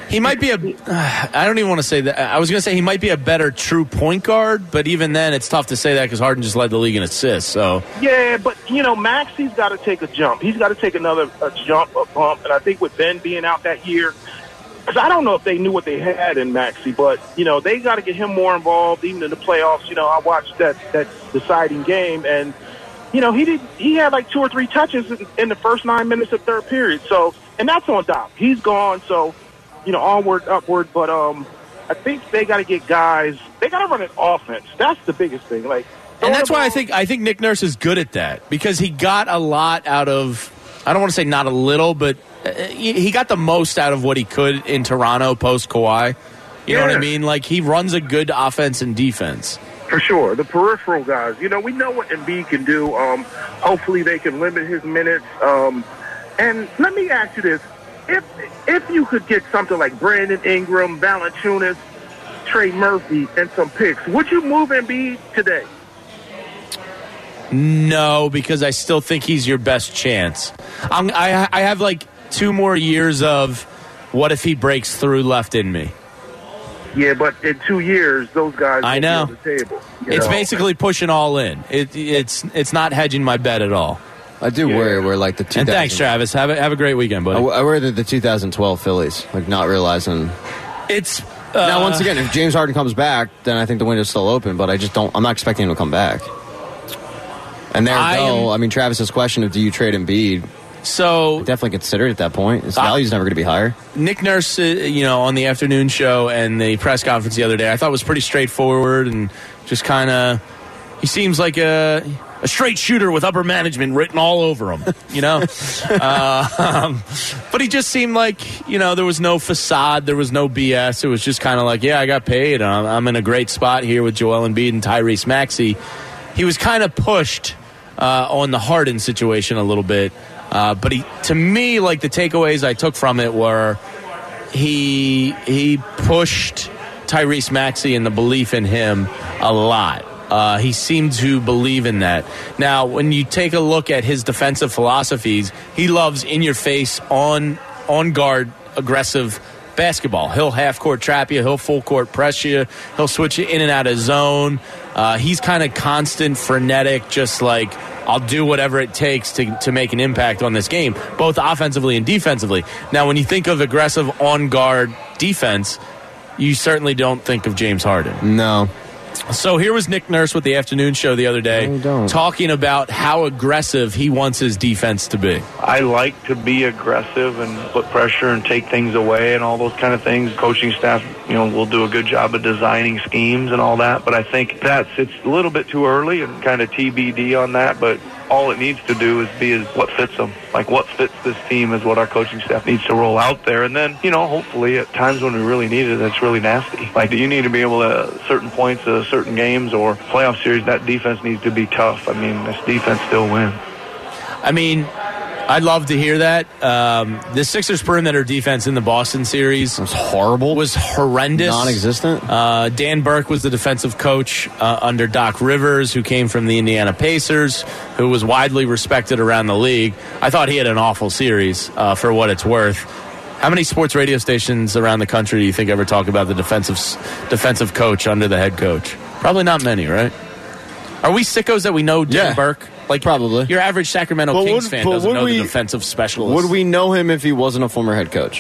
He might be I don't even want to say that. I was going to say he might be a better true point guard, but even then it's tough to say that because Harden just led the league in assists. So yeah, but, Maxi's got to take a jump. He's got to take another jump, a bump. And I think with Ben being out that year, because I don't know if they knew what they had in Maxi, but, they got to get him more involved, even in the playoffs. I watched that deciding game, and, he had like 2 or 3 touches in the first 9 minutes of third period. So, and that's on Doc. He's gone, so, onward, upward. But I think they got to get guys. They got to run an offense. That's the biggest thing. And that's why I think Nick Nurse is good at that, because he got a lot out of, I don't want to say not a little, but he got the most out of what he could in Toronto post Kawhi. You know what I mean? Like, he runs a good offense and defense. For sure. The peripheral guys. We know what Embiid can do. Hopefully they can limit his minutes. And let me ask you this. If you could get something like Brandon Ingram, Valanciunas, Trey Murphy, and some picks, would you move Embiid today? No, because I still think he's your best chance. I have like 2 more years of what if he breaks through left in me. Yeah, but in 2 years, those guys will be on the table. It's basically pushing all in. It's not hedging my bet at all. I do worry we're like the 2000. And thanks, Travis. Have a great weekend, buddy. I worry that the 2012 Phillies, like not realizing. It's now once again, if James Harden comes back, then I think the window's still open. But I just don't. I'm not expecting him to come back. And I mean, Travis's question of do you trade Embiid? So I definitely consider it at that point. His value's never going to be higher. Nick Nurse, on the afternoon show and the press conference the other day, I thought was pretty straightforward and just kind of. He seems like a straight shooter with upper management written all over him, but he just seemed like, there was no facade, there was no BS. It was just kind of like, yeah, I got paid. I'm in a great spot here with Joel Embiid and Tyrese Maxey. He was kind of pushed on the Harden situation a little bit, but to me, like the takeaways I took from it were he pushed Tyrese Maxey and the belief in him a lot. He seemed to believe in that. Now, when you take a look at his defensive philosophies, he loves in-your-face, on-guard, aggressive basketball. He'll half-court trap you. He'll full-court press you. He'll switch you in and out of zone. He's kind of constant, frenetic, just like, I'll do whatever it takes to make an impact on this game, both offensively and defensively. Now, when you think of aggressive on-guard defense, you certainly don't think of James Harden. No. So here was Nick Nurse with the afternoon show the other day talking about how aggressive he wants his defense to be. I like to be aggressive and put pressure and take things away and all those kind of things. Coaching staff, will do a good job of designing schemes and all that, but I think it's a little bit too early and kind of TBD on that, but all it needs to do is what fits them. Like what fits this team is what our coaching staff needs to roll out there. And then, hopefully at times when we really need it, it's really nasty. Like you need to be able to, certain points of certain games or playoff series, that defense needs to be tough. I mean, this defense still wins. I mean, I'd love to hear that. The Sixers perimeter defense in the Boston series was horrible. Was horrendous. Non-existent. Dan Burke was the defensive coach under Doc Rivers, who came from the Indiana Pacers, who was widely respected around the league. I thought he had an awful series for what it's worth. How many sports radio stations around the country do you think ever talk about the defensive coach under the head coach? Probably not many, right? Are we sickos that we know Dan Burke? Like probably. Your average Sacramento Kings fan doesn't know the defensive specialist. Would we know him if he wasn't a former head coach?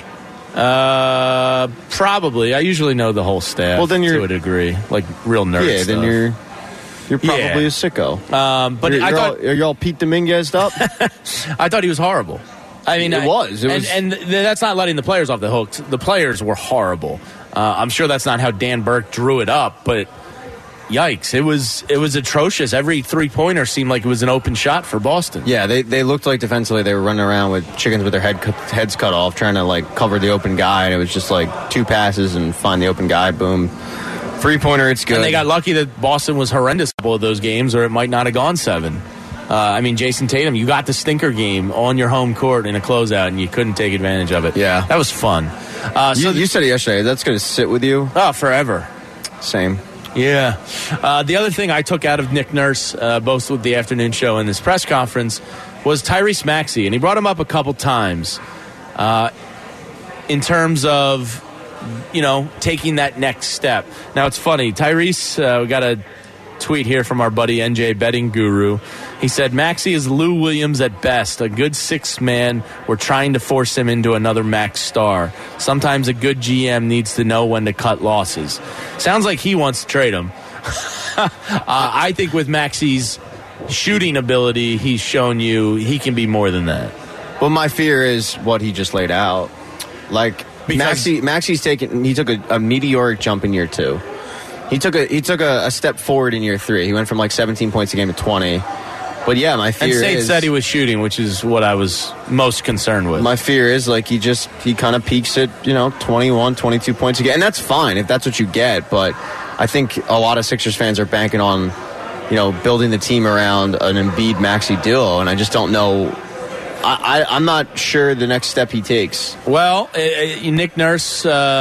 Probably. I usually know the whole staff to a degree. Like real nerds. Yeah, then you're probably a sicko. But I thought are y'all Pete Dominguez up? I thought he was horrible. I mean, it was. And that's not letting the players off the hook. The players were horrible. I'm sure that's not how Dan Burke drew it up, but yikes, it was atrocious. Every three-pointer seemed like it was an open shot for Boston. Yeah, they looked like defensively they were running around with chickens with their heads cut off, trying to like cover the open guy, and it was just like 2 passes and find the open guy, boom. Three-pointer, it's good. And they got lucky that Boston was horrendous a couple of those games, or it might not have gone 7. I mean, Jason Tatum, you got the stinker game on your home court in a closeout, and you couldn't take advantage of it. Yeah. That was fun. You said it yesterday. That's going to sit with you? Oh, forever. Same. Yeah. The other thing I took out of Nick Nurse, both with the afternoon show and this press conference, was Tyrese Maxey. And he brought him up a couple times in terms of taking that next step. Now, it's funny. Tyrese, we got a tweet here from our buddy NJ Betting Guru. He said, Maxey is Lou Williams at best, a good sixth man. We're trying to force him into another max star. Sometimes a good GM needs to know when to cut losses. Sounds like he wants to trade him. I think with Maxey's shooting ability, he's shown you he can be more than that. Well, my fear is what he just laid out. Like, Maxey's he took a meteoric jump in year 2. He took a step forward in year 3. He went from like 17 points a game to 20. But yeah, my fear is... And State said he was shooting, which is what I was most concerned with. My fear is like he kind of peaks at 21, 22 points a game. And that's fine if that's what you get. But I think a lot of Sixers fans are banking on, building the team around an Embiid Maxey duo. And I just don't know... I'm not sure the next step he takes. Well, Nick Nurse...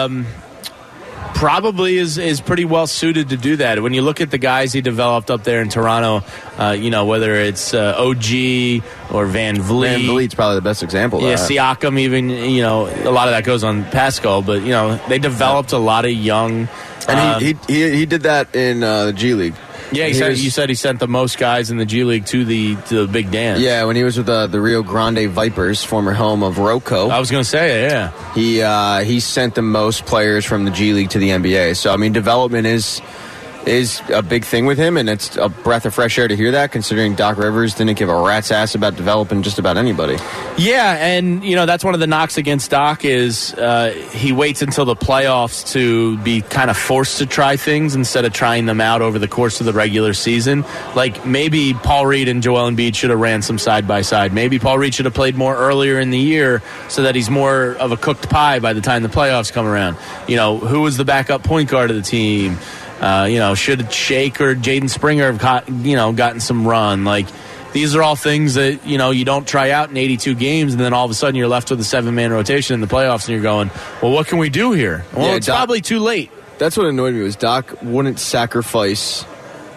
probably is pretty well suited to do that. When you look at the guys he developed up there in Toronto, whether it's OG or Van Vliet. Van Vliet's probably the best example of that. Siakam even, a lot of that goes on Pascal, but, they developed a lot of young... And he did that in the G League. Yeah, you said he sent the most guys in the G League to the big dance. Yeah, when he was with the Rio Grande Vipers, former home of Rocco. I was going to say, yeah. He sent the most players from the G League to the NBA. So, I mean, development is a big thing with him, and it's a breath of fresh air to hear that, considering Doc Rivers didn't give a rat's ass about developing just about anybody. Yeah, and, that's one of the knocks against Doc is he waits until the playoffs to be kind of forced to try things instead of trying them out over the course of the regular season. Like, maybe Paul Reed and Joel Embiid should have ran some side-by-side. Maybe Paul Reed should have played more earlier in the year so that he's more of a cooked pie by the time the playoffs come around. Who was the backup point guard of the team? Should Shake or Jaden Springer have gotten some run? Like, these are all things that, you don't try out in 82 games, and then all of a sudden you're left with a 7-man rotation in the playoffs, and you're going, well, what can we do here? Well, it's probably too late. That's what annoyed me was Doc wouldn't sacrifice,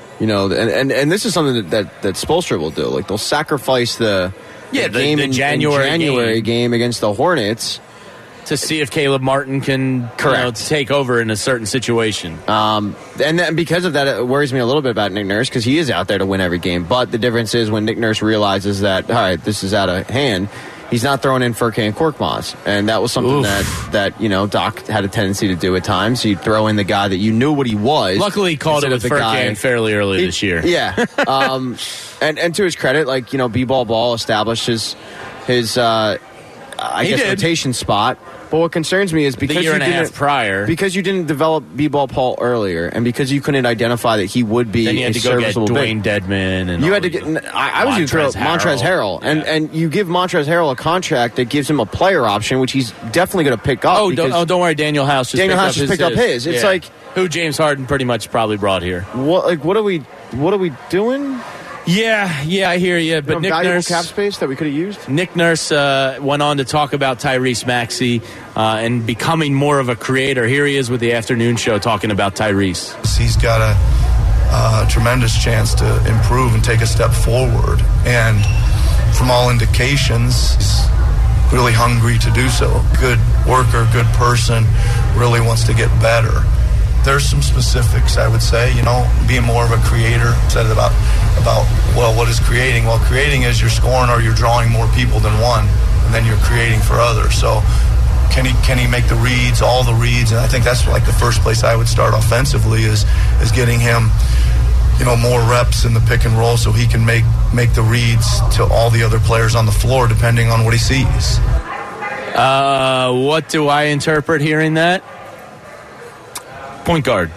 and this is something that Spoelstra will do. Like, they'll sacrifice the January game against the Hornets to see if Caleb Martin can take over in a certain situation. And then because of that, it worries me a little bit about Nick Nurse because he is out there to win every game. But the difference is when Nick Nurse realizes that, all right, this is out of hand, he's not throwing in Furkan and Korkmaz. And that was something that Doc had a tendency to do at times. He'd throw in the guy that you knew what he was. Luckily, he called it with Furkan fairly early this year. Yeah. And to his credit, B-Ball established his rotation spot. But what concerns me is because the year and a half prior, because you didn't develop B-Ball Paul earlier, and because you couldn't identify that he would be then you had to go get Dwayne Dedman, and you had to get. I was going to throw Montrezl Harrell, and you give Montrezl Harrell a contract that gives him a player option, which he's definitely going to pick up. Don't worry, Daniel House just picked up his. It's like who James Harden pretty much probably brought here. What are we doing? Yeah, I hear you. But Nick Nurse, cap space that we could have used. Nick Nurse went on to talk about Tyrese Maxey and becoming more of a creator. Here he is with the afternoon show talking about Tyrese. He's got a tremendous chance to improve and take a step forward, and from all indications, he's really hungry to do so. Good worker, good person, really wants to get better. There's some specifics, I would say, being more of a creator. Said about what is creating? Well, creating is you're scoring or you're drawing more people than one, and then you're creating for others. So can he make the reads, all the reads? And I think that's like the first place I would start offensively is getting him, more reps in the pick and roll so he can make the reads to all the other players on the floor depending on what he sees. What do I interpret hearing that? Point guard.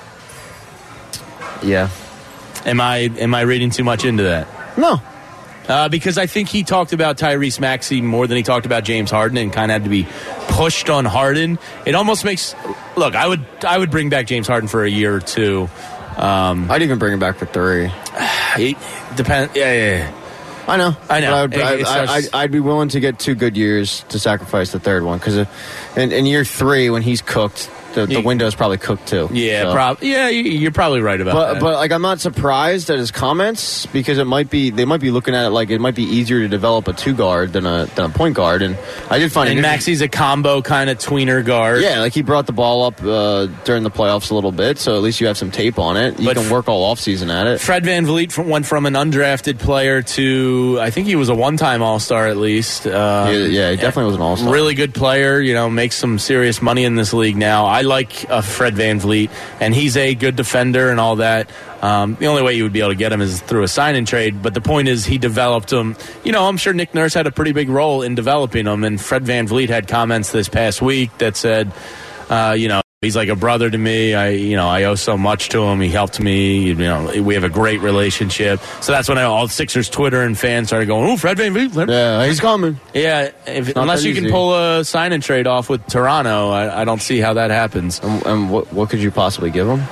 Yeah. Am I reading too much into that? No. Because I think he talked about Tyrese Maxey more than he talked about James Harden and kind of had to be pushed on Harden. It almost makes... Look, I would bring back James Harden for a year or two. I'd even bring him back for 3. It depends. Yeah. I know. But I'd be willing to get 2 good years to sacrifice the third one because in year 3 when he's cooked, the window's probably cooked too. Yeah, so. You're probably right about that. But like, I'm not surprised at his comments because they might be looking at it like it might be easier to develop a 2-guard than a point guard. And I did find Maxey's a combo kind of tweener guard. Yeah, like he brought the ball up during the playoffs a little bit, so at least you have some tape on it. You can work all offseason at it. Fred VanVleet went from an undrafted player to, I think he was a one-time All-Star at least. He definitely was an All-Star. Really good player, makes some serious money in this league now. I like Fred VanVleet, and he's a good defender and all that. The only way you would be able to get him is through a sign-and trade, but the point is he developed him. I'm sure Nick Nurse had a pretty big role in developing him, and Fred VanVleet had comments this past week that said, he's like a brother to me. I owe so much to him. He helped me. We have a great relationship. So that's when all Sixers Twitter and fans started going, "Oh, Fred VanVleet." Yeah, he's coming. Yeah, unless you can pull a sign and trade off with Toronto, I don't see how that happens. And what could you possibly give him?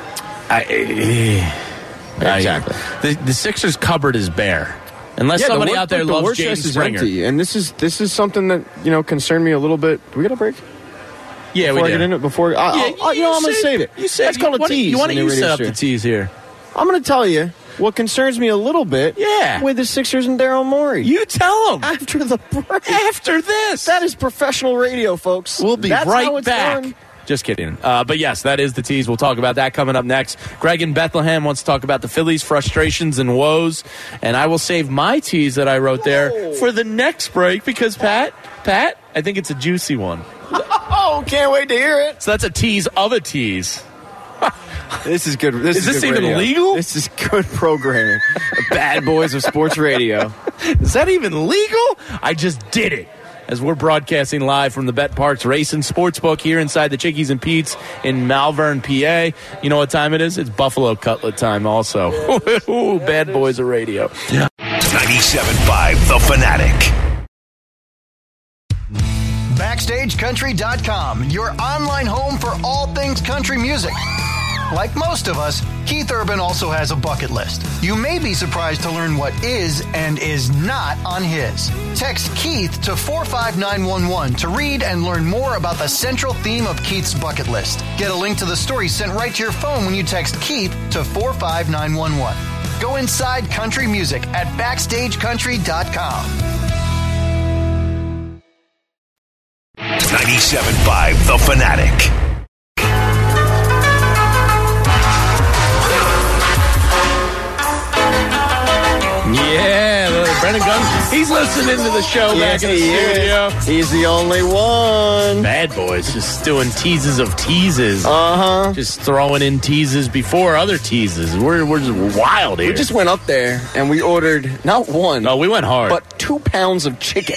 Exactly. The Sixers cupboard is bare. Unless somebody out there loves James Springer. Empty, and this is something that concerned me a little bit. Do we get a break? Yeah, before we I get in it, I'm going to save it. That's called a tease. Why don't you set up the tease here? I'm going to tell you what concerns me a little bit with the Sixers and Daryl Morey. You tell them. After the break. After this. That is professional radio, folks. We'll be right back. Done. Just kidding. But yes, that is the tease. We'll talk about that coming up next. Greg in Bethlehem wants to talk about the Phillies' frustrations and woes. And I will save my tease that I wrote there for the next break because, Pat, I think it's a juicy one. Oh, can't wait to hear it. So that's a tease of a tease. This is good. Is this even radio. Legal? This is good programming. Bad boys of sports radio. Is that even legal? I just did it. As we're broadcasting live from the Bet Parks Racing Sportsbook here inside the Chickies and Pete's in Malvern, PA. You know what time it is? It's Buffalo Cutlet time also. Ooh, bad boys of radio. 97.5 The Fanatic. BackstageCountry.com, your online home for all things country music. Like most of us, Keith Urban also has a bucket list. You may be surprised to learn what is and is not on his. Text Keith to 45911 to read and learn more about the central theme of Keith's bucket list. Get a link to the story sent right to your phone when you text Keith to 45911. Go inside country music at BackstageCountry.com. 97.5 The Fanatic. Yeah, Brendan Gunn, he's listening to the show back in the studio. He's the only one. Bad boys, just doing teases of teases. Uh-huh. Just throwing in teases before other teases. We're just wild here. We just went up there and we ordered not one. No, we went hard. But 2 pounds of chicken.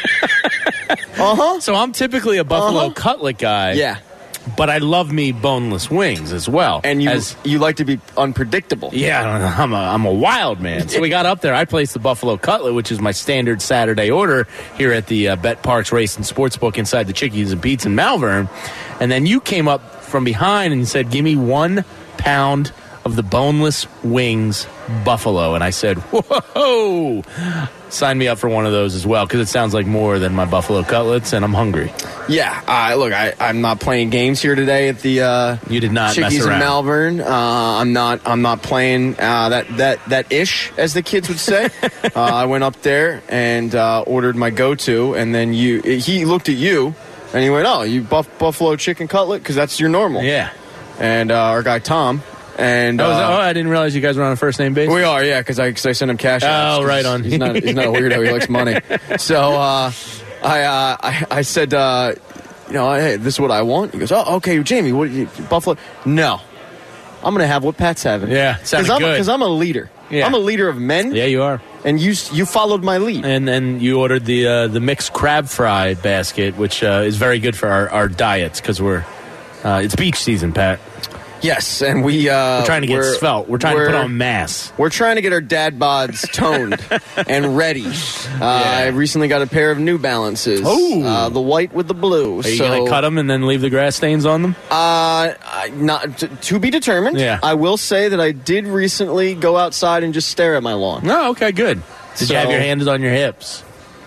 Uh-huh. So I'm typically a buffalo cutlet guy. Yeah. But I love me boneless wings as well. And you like to be unpredictable. Yeah, I'm a wild man. So we got up there. I placed the buffalo cutlet, which is my standard Saturday order here at the Bet Parks Racing Sportsbook inside the Chickies and Pete's in Malvern. And then you came up from behind and said, give me 1 pound of the boneless wings buffalo. And I said, whoa, sign me up for one of those as well because it sounds like more than my buffalo cutlets and I'm hungry. Yeah, look, I'm not playing games here today at the you did not Chickies mess around. in Malvern. I'm not playing that ish, as the kids would say. I went up there and ordered my go-to, and then he looked at you and he went, "Oh, you buffalo chicken cutlet because that's your normal." Yeah. And our guy Tom. And I didn't realize you guys were on a first name basis. We are, yeah, because I sent him cash. Oh, right on. He's not a weirdo. He likes money. So I said, hey, this is what I want. He goes, oh, okay, Jamie, what buffalo? No, I'm gonna have what Pat's having. Yeah, sounds good. Because I'm a leader. Yeah. I'm a leader of men. Yeah, you are. And you followed my lead. And you ordered the mixed crab fry basket, which is very good for our diets because it's beach season, Pat. Yes, and we're trying to get svelte. We're trying to put on mass. We're trying to get our dad bods toned and ready. I recently got a pair of New Balances. Oh, the white with the blue. Are you going to cut them and then leave the grass stains on them? Not to be determined. Yeah. I will say that I did recently go outside and just stare at my lawn. Oh, okay, good. Did you have your hands on your hips?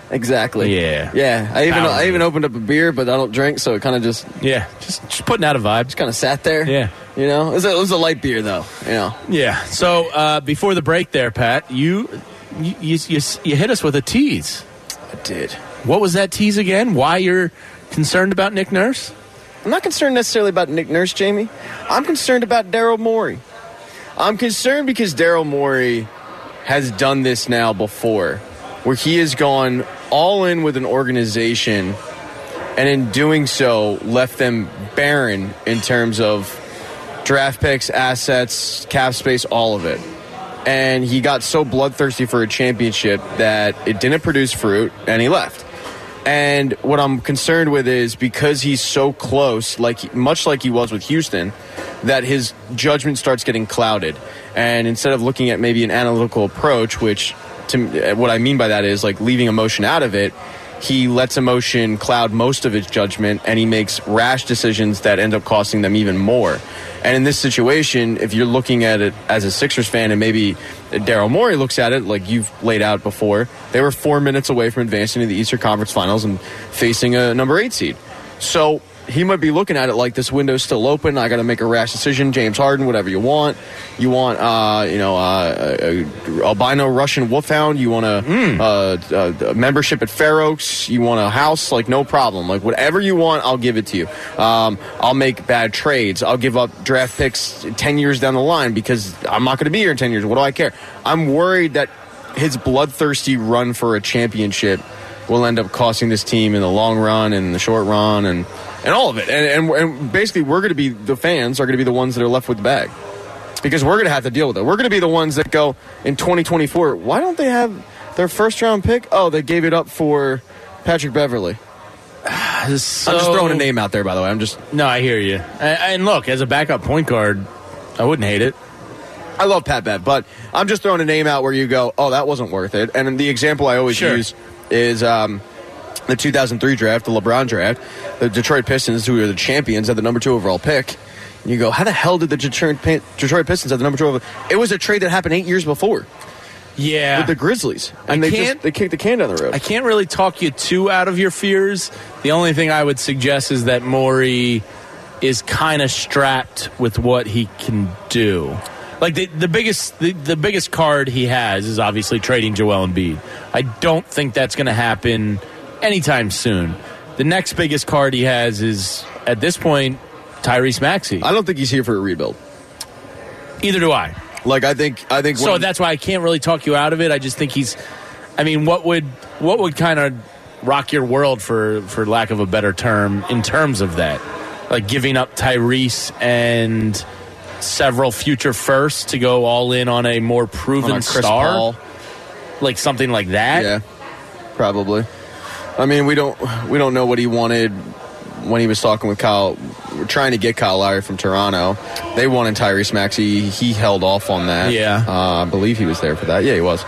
Exactly. Yeah. Yeah. I even opened up a beer, but I don't drink, so it kind of just just putting out a vibe. Just kind of sat there. Yeah. You know, it was a light beer though. You know. Yeah. So before the break, there, Pat, you hit us with a tease. I did. What was that tease again? Why you're concerned about Nick Nurse? I'm not concerned necessarily about Nick Nurse, Jamie. I'm concerned about Daryl Morey. I'm concerned because Daryl Morey has done this now before, where he has gone all in with an organization, and in doing so, left them barren in terms of draft picks, assets, cap space, all of it. And he got so bloodthirsty for a championship that it didn't produce fruit, and he left. And what I'm concerned with is because he's so close, much like he was with Houston, that his judgment starts getting clouded. And instead of looking at maybe an analytical approach, which what I mean by that is like leaving emotion out of it, he lets emotion cloud most of his judgment, and he makes rash decisions that end up costing them even more. And in this situation, if you're looking at it as a Sixers fan, and maybe Daryl Morey looks at it like you've laid out before, they were 4 minutes away from advancing to the Eastern Conference Finals and facing a number 8 seed. So he might be looking at it like this window's still open. I got to make a rash decision. James Harden, whatever you want. You want, albino Russian wolfhound. You want a membership at Fair Oaks. You want a house. Like, no problem. Like, whatever you want, I'll give it to you. I'll make bad trades. I'll give up draft picks 10 years down the line because I'm not going to be here in 10 years. What do I care? I'm worried that his bloodthirsty run for a championship will end up costing this team in the long run and the short run and all of it. And basically, we're going to be, the fans are going to be the ones that are left with the bag. Because we're going to have to deal with it. We're going to be the ones that go in 2024, why don't they have their first-round pick? Oh, they gave it up for Patrick Beverley. I'm just throwing a name out there, by the way. No, I hear you. And look, as a backup point guard, I wouldn't hate it. I love Pat Bev, but I'm just throwing a name out where you go, oh, that wasn't worth it. And the example I always use is the 2003 draft, the LeBron draft. The Detroit Pistons, who were the champions, had the number 2 overall pick. And you go, how the hell did the Detroit Pistons have the number 2 overall? It was a trade that happened 8 years before. Yeah. With the Grizzlies. And they kicked the can down the road. I can't really talk you too out of your fears. The only thing I would suggest is that Morey is kind of strapped with what he can do. Like the biggest card he has is obviously trading Joel Embiid. I don't think that's going to happen anytime soon. The next biggest card he has is, at this point, Tyrese Maxey. I don't think he's here for a rebuild. Either do I. Like I think. So that's why I can't really talk you out of it. I just think he's. I mean, what would kind of rock your world, for lack of a better term, in terms of that, like giving up Tyrese and several future firsts to go all in on a more proven star, Paul. Like something like that. Yeah, probably. I mean, we don't know what he wanted when he was talking with Kyle. We're trying to get Kyle Lowry from Toronto. They wanted Tyrese Maxey. He held off on that. Yeah, I believe he was there for that. Yeah, he was.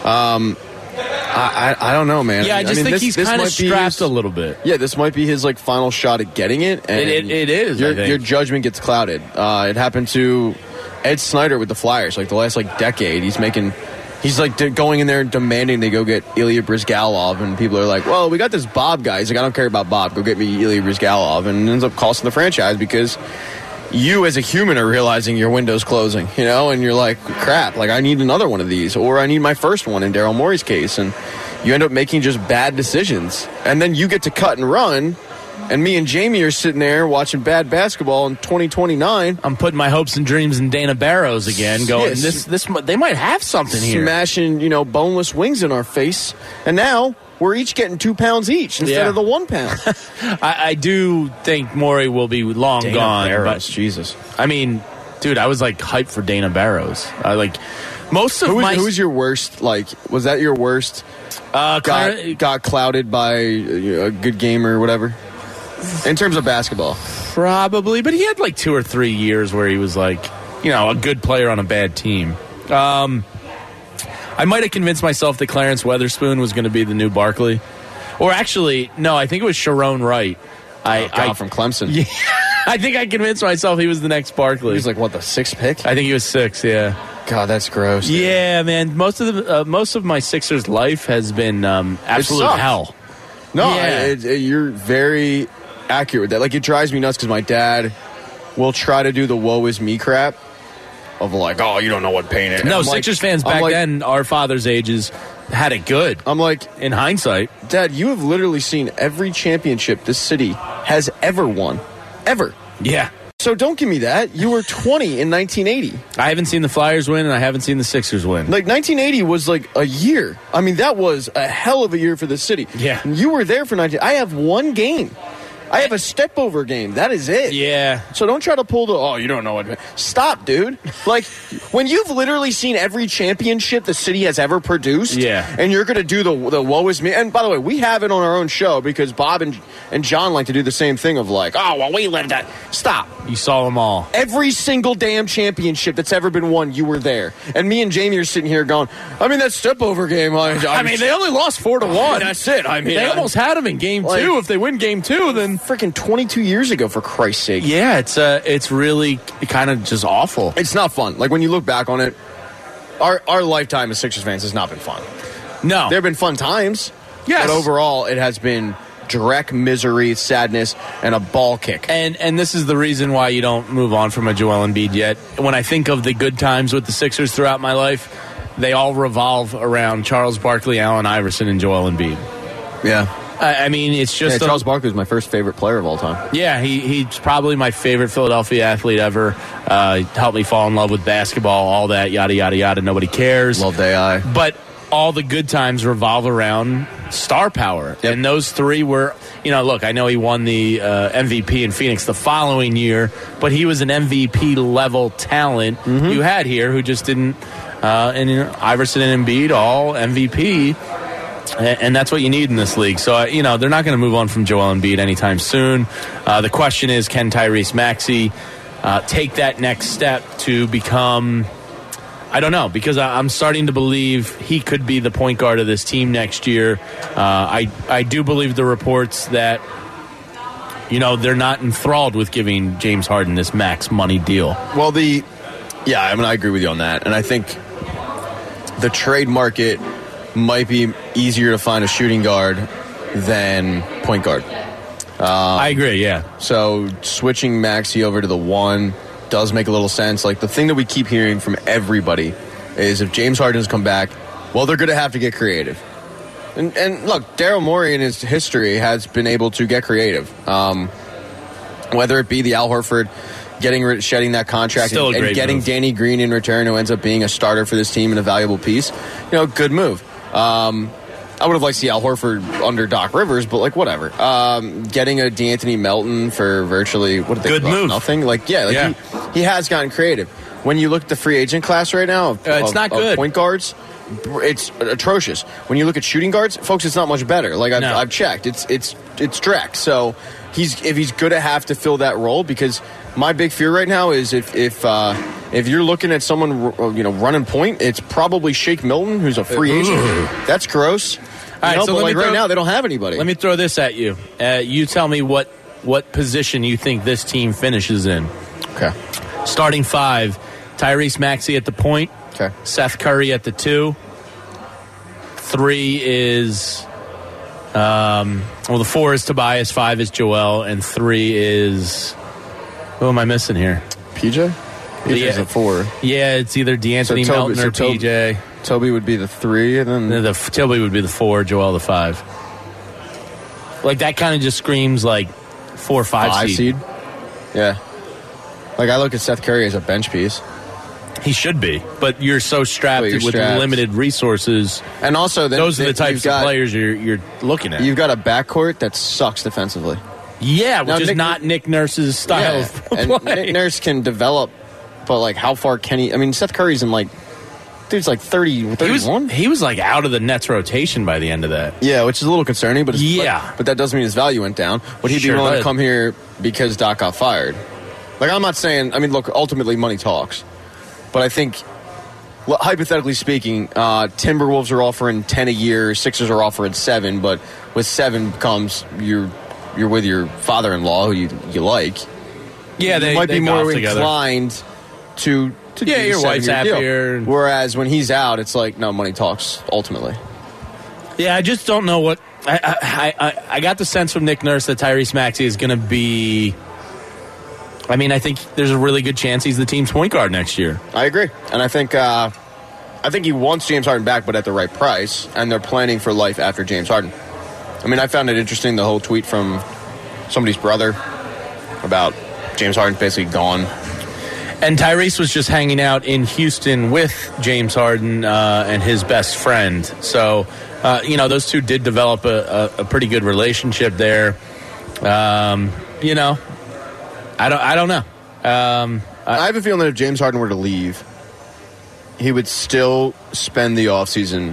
I don't know, man. Yeah, I just think he's kind of strapped a little bit. Yeah, this might be his final shot at getting it. And it is. Your judgment gets clouded. It happened to Ed Snyder with the Flyers. Like the last decade, he's going in there and demanding they go get Ilya Brizgalov, and people are like, "Well, we got this Bob guy." He's like, "I don't care about Bob. Go get me Ilya Brizgalov," and it ends up costing the franchise because you as a human are realizing your window's closing, and you're like, crap, like I need another one of these, or I need my first one in Daryl Morey's case, and you end up making just bad decisions. And then you get to cut and run, and me and Jamie are sitting there watching bad basketball in 2029. I'm putting my hopes and dreams in Dana Barrows again, going, this they might have something here. Smashing, boneless wings in our face, and now we're each getting 2 pounds each instead of the 1 pound. I do think Morey will be long Dana gone. Barrows, Jesus. I mean, dude, I was hyped for Dana Barrows. Most of who was your worst? Was that your worst? Got clouded by a good game or whatever. In terms of basketball, probably. But he had 2 or 3 years where he was a good player on a bad team. I might have convinced myself that Clarence Weatherspoon was going to be the new Barkley. Or actually, no, I think it was Sharon Wright. From Clemson. Yeah, I think I convinced myself he was the next Barkley. He was the 6th pick? I think he was 6, yeah. God, that's gross. Dude. Yeah, man. Most of my Sixers life has been absolute hell. No, Yeah. you're very accurate with that. Like, it drives me nuts because my dad will try to do the woe is me crap of like, oh, you don't know what pain is. No, Sixers fans back then, our father's ages, had it good. I'm like, in hindsight, Dad, you have literally seen every championship this city has ever won. Ever. Yeah. So don't give me that. You were 20 in 1980. I haven't seen the Flyers win, and I haven't seen the Sixers win. Like, 1980 was like a year. I mean, that was a hell of a year for the city. Yeah. You were there for 19. I have one game. I have a step-over game. That is it. Yeah. So don't try to pull the, oh, you don't know what. Stop, dude. Like, when you've literally seen every championship the city has ever produced, and you're going to do the woe is me. And by the way, we have it on our own show because Bob and John like to do the same thing of like, oh, well, we lived that. Stop. You saw them all. Every single damn championship that's ever been won, you were there. And me and Jamie are sitting here going, I mean, that step-over game. I mean, they only lost 4-1. That's it. I mean, they almost had them in game 2. If they win game 2, then freaking 22 years ago, for Christ's sake. Yeah, it's really kind of just awful. It's not fun. Like, when you look back on it, our lifetime as Sixers fans has not been fun. No. There have been fun times. Yes. But overall, it has been direct misery, sadness, and a ball kick. And this is the reason why you don't move on from a Joel Embiid yet. When I think of the good times with the Sixers throughout my life, they all revolve around Charles Barkley, Allen Iverson, and Joel Embiid. Yeah. I mean, it's just... Charles Barkley is my first favorite player of all time. Yeah, he's probably my favorite Philadelphia athlete ever. Helped me fall in love with basketball, all that, yada, yada, yada. Nobody cares. Loved AI. But all the good times revolve around star power. Yep. And those three were... You know, look, I know he won the MVP in Phoenix the following year, but he was an MVP-level talent you had here who just didn't... and Iverson and Embiid, all MVP... And that's what you need in this league. So, they're not going to move on from Joel Embiid anytime soon. The question is, can Tyrese Maxey take that next step to become... I don't know, because I'm starting to believe he could be the point guard of this team next year. I do believe the reports that, they're not enthralled with giving James Harden this max money deal. Well, I agree with you on that. And I think the trade market might be easier to find a shooting guard than point guard. I agree, yeah. So switching Maxey over to the 1 does make a little sense. Like, the thing that we keep hearing from everybody is if James Harden's come back, well, they're going to have to get creative. And look, Daryl Morey in his history has been able to get creative. Whether it be the Al Horford shedding that contract and getting move. Danny Green in return, who ends up being a starter for this team and a valuable piece, good move. I would have liked to see Al Horford under Doc Rivers, but whatever. Getting a DeAnthony Melton for virtually good move. Nothing. He has gotten creative. When you look at the free agent class right now, it's not good. Point guards, it's atrocious. When you look at shooting guards, folks, it's not much better. I've checked. It's Drek. So if he's going to have to fill that role, because my big fear right now is if you're looking at someone running point, it's probably Shake Milton, who's a free agent. That's gross. All right, so right now they don't have anybody. Let me throw this at you. You tell me what position you think this team finishes in. Okay. Starting 5, Tyrese Maxey at the point. Okay. Seth Curry at the 2. 3 is the 4 is Tobias, 5 is Joel, and 3 is who am I missing here? PJ? PJ's a 4. Yeah, it's either DeAnthony Melton or PJ. Toby would be the 3, and then Toby would be the 4, Joel the 5. That kind of just screams 4 or 5 seed. Yeah. I look at Seth Curry as a bench piece. He should be, but you're so strapped with limited resources. And also, those are the types of players you're looking at. You've got a backcourt that sucks defensively. Yeah, which is not Nick Nurse's style of play. And Nick Nurse can develop, but how far can he? I mean, Seth Curry's in dude's 30, 31. He was out of the Nets rotation by the end of that. Yeah, which is a little concerning, but but that doesn't mean his value went down. Would he be willing to come here because Doc got fired? I'm not saying. I mean, look, ultimately money talks, but I think, hypothetically speaking, Timberwolves are offering 10 a year, Sixers are offering 7, but with 7 comes you're with your father-in-law who you like. Yeah, they might be more inclined to to do the your wife's 7-year deal. happier. Whereas when he's out, it's like, no, money talks, ultimately. Yeah, I just don't know what... I got the sense from Nick Nurse that Tyrese Maxey is going to be... I mean, I think there's a really good chance he's the team's point guard next year. I agree. And I think he wants James Harden back, but at the right price, and they're planning for life after James Harden. I mean, I found it interesting, the whole tweet from somebody's brother about James Harden basically gone. And Tyrese was just hanging out in Houston with James Harden and his best friend. So, those two did develop a pretty good relationship there. I don't know. I have a feeling that if James Harden were to leave, he would still spend the offseason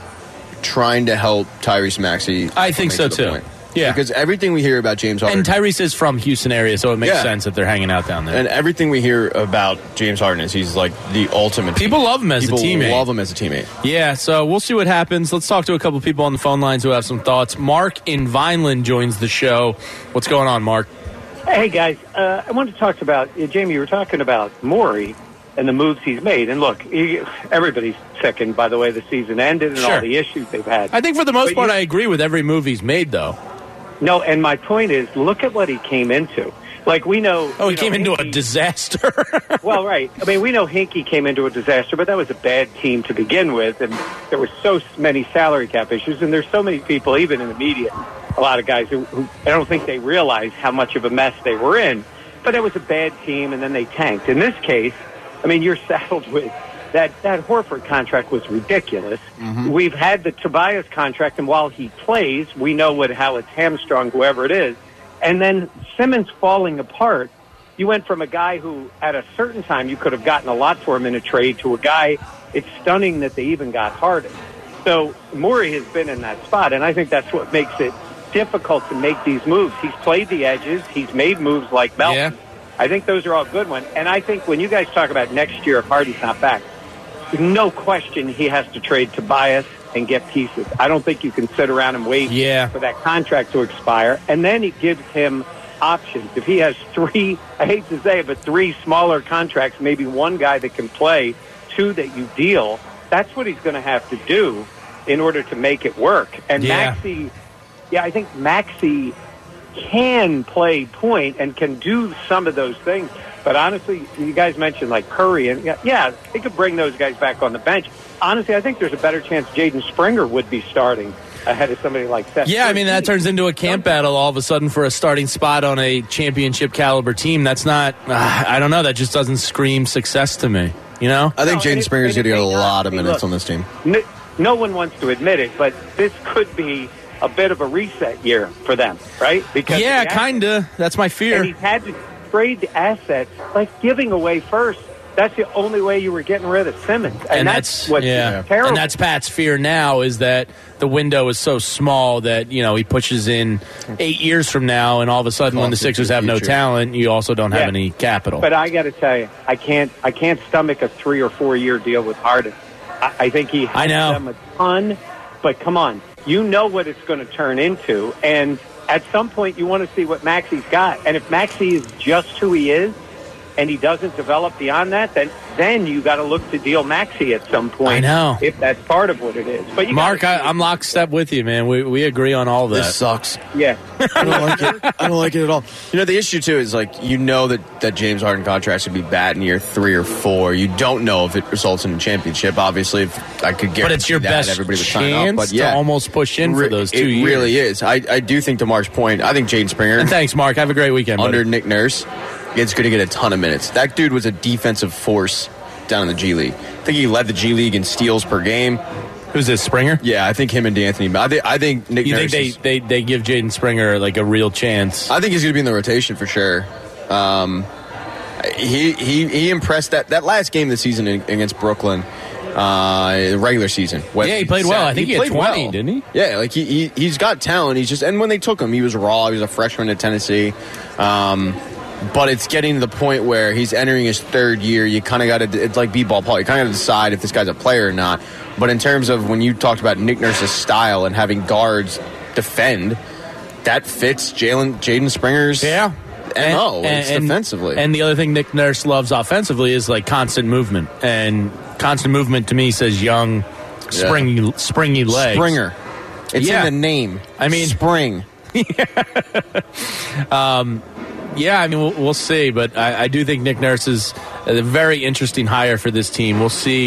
trying to help Tyrese Maxey. I think so, too. Point. Yeah. Because everything we hear about James Harden... And Tyrese is from Houston area, so it makes sense that they're hanging out down there. And everything we hear about James Harden is he's like the ultimate... People love him as a teammate. People love him as a teammate. Yeah, so we'll see what happens. Let's talk to a couple people on the phone lines who have some thoughts. Mark in Vineland joins the show. What's going on, Mark? Hey, guys. I wanted to talk about... Jamie, you were talking about Morey and the moves he's made. And look, everybody's sickened by the way the season ended and all the issues they've had. I think for the most part I agree with every move he's made, though. No, and my point is, look at what he came into. Like, we know... Oh, he came into a disaster. Well, right. I mean, we know Hinkie came into a disaster, but that was a bad team to begin with, and there were so many salary cap issues, and there's so many people, even in the media, a lot of guys who I don't think they realize how much of a mess they were in. But it was a bad team, and then they tanked. In this case, I mean, you're saddled with... That Horford contract was ridiculous. Mm-hmm. We've had the Tobias contract, and while he plays, we know how it's hamstrung, whoever it is. And then Simmons falling apart. You went from a guy who, at a certain time, you could have gotten a lot for him in a trade to a guy, it's stunning that they even got Harden. So Morey has been in that spot, and I think that's what makes it difficult to make these moves. He's played the edges. He's made moves like Melton. Yeah. I think those are all good ones. And I think when you guys talk about next year if Harden's not back, no question he has to trade Tobias and get pieces. I don't think you can sit around and wait for that contract to expire. And then it gives him options. If he has three, I hate to say it, but three smaller contracts, maybe one guy that can play, two that you deal, that's what he's going to have to do in order to make it work. And Maxey, I think Maxey can play point and can do some of those things. But honestly, you guys mentioned like Curry, and they could bring those guys back on the bench. Honestly, I think there's a better chance Jaden Springer would be starting ahead of somebody like Seth. Yeah, I mean, that turns into a camp battle all of a sudden for a starting spot on a championship caliber team. That's not, I don't know, that just doesn't scream success to me, you know? I think Jaden Springer's going to get a lot of minutes on this team. No one wants to admit it, but this could be a bit of a reset year for them, right? Because kind of. That's my fear. And he's had to trade the assets, like giving away first. That's the only way you were getting rid of Simmons. And that's what's terrible. And that's Pat's fear now, is that the window is so small that, he pushes in 8 years from now, and all of a sudden when the Sixers have no talent, you also don't have any capital. But I got to tell you, I can't stomach a 3 or 4 year deal with Harden. I think he helps them a ton, but come on. You know what it's going to turn into, and at some point you want to see what Maxey's got. And if Maxey is just who he is, and he doesn't develop beyond that, then you got to look to deal Maxey at some point. I know. If that's part of what it is. But Mark, I'm lockstep with you, man. We agree on all that. This sucks. Yeah. I don't like it. I don't like it at all. The issue, too, is that James Harden contract should be bad in year 3 or 4. You don't know if it results in a championship. Obviously, if I could guarantee but it's your best everybody would sign up. But to almost push in for those 2 years. It really is. I do think, to Mark's point, I think Jaden Springer. And thanks, Mark. Have a great weekend, buddy. Under Nick Nurse, it's going to get a ton of minutes. That dude was a defensive force down in the G League. I think he led the G League in steals per game. Who's this, Springer? Yeah, I think him and D'Anthony. I think Nick Nurse. You think they give Jaden Springer like a real chance? I think he's going to be in the rotation for sure. He impressed that last game of the season against Brooklyn, the regular season. He played well. I think he had 20, didn't he? Yeah, he's got talent. And when they took him, he was raw. He was a freshman at Tennessee. But it's getting to the point where he's entering his 3rd year. You kind of got to, it's like b-ball Paul. You kind of got to decide if this guy's a player or not. But in terms of when you talked about Nick Nurse's style and having guards defend, that fits Jaden Springer's. Yeah. It's defensively. And the other thing Nick Nurse loves offensively is like constant movement. And constant movement to me says young, springy legs. Springer. It's in the name. I mean, spring. We'll see. But I do think Nick Nurse is a very interesting hire for this team. We'll see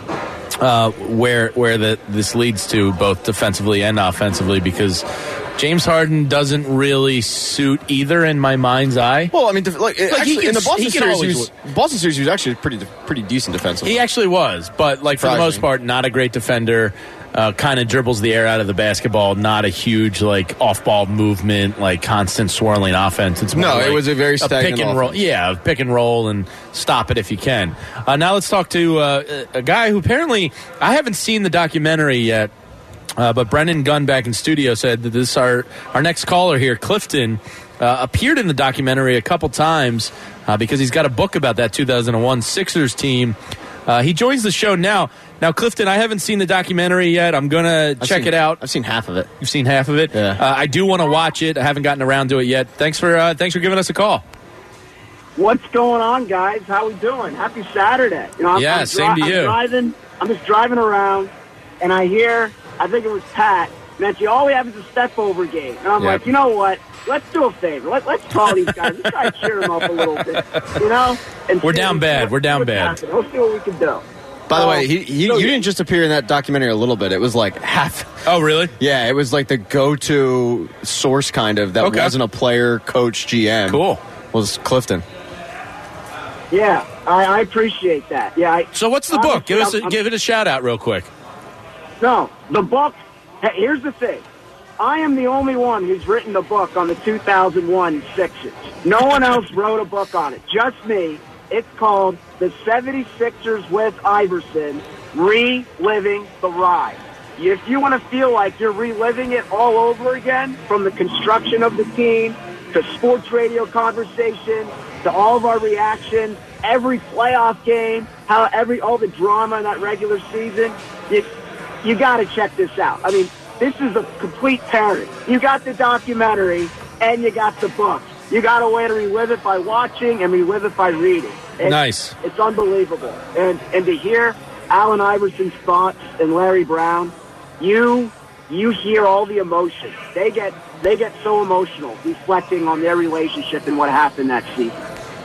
where this leads to, both defensively and offensively, because James Harden doesn't really suit either in my mind's eye. Well, I mean, in the Boston series, he was actually pretty decent defensively. He actually was, but for the most part, not a great defender. Kind of dribbles the air out of the basketball. Not a huge off-ball movement, constant swirling offense. It's more it was a very stagnant pick and roll. Yeah, pick and roll and stop it if you can. Now let's talk to a guy who apparently, I haven't seen the documentary yet, but Brendan Gunn back in studio said that this our next caller here, Clifton, appeared in the documentary a couple times because he's got a book about that 2001 Sixers team. He joins the show now. Now, Clifton, I haven't seen the documentary yet. I'm going to check it out. I've seen half of it. You've seen half of it? Yeah. I do want to watch it. I haven't gotten around to it yet. Thanks for giving us a call. What's going on, guys? How we doing? Happy Saturday. Same to you. I'm just driving around, and I hear, I think it was Pat, mention all we have is a step-over game. And I'm like, you know what? Let's do a favor. Let's call these guys. Let's try to cheer them up a little bit, And we're down bad. We're down bad. Let's see what we can do. By the way, you didn't just appear in that documentary a little bit. It was half. Oh, really? Yeah, it was the go-to source kind of that wasn't a player, coach, GM. Cool. Was Clifton. Yeah, I appreciate that. Yeah. So what's the book? Give it a shout-out real quick. No, the book, here's the thing. I am the only one who's written a book on the 2001 Sixers. No one else wrote a book on it, just me. It's called The 76ers with Iverson, Reliving the Ride. If you want to feel like you're reliving it all over again, from the construction of the team to sports radio conversation to all of our reaction, every playoff game, all the drama in that regular season, you got to check this out. I mean, this is a complete pairing. You got the documentary and you got the book. You got a way to relive it by watching and relive it by reading. Nice. It's unbelievable. And to hear Allen Iverson's thoughts and Larry Brown, you hear all the emotion. They get so emotional reflecting on their relationship and what happened that season.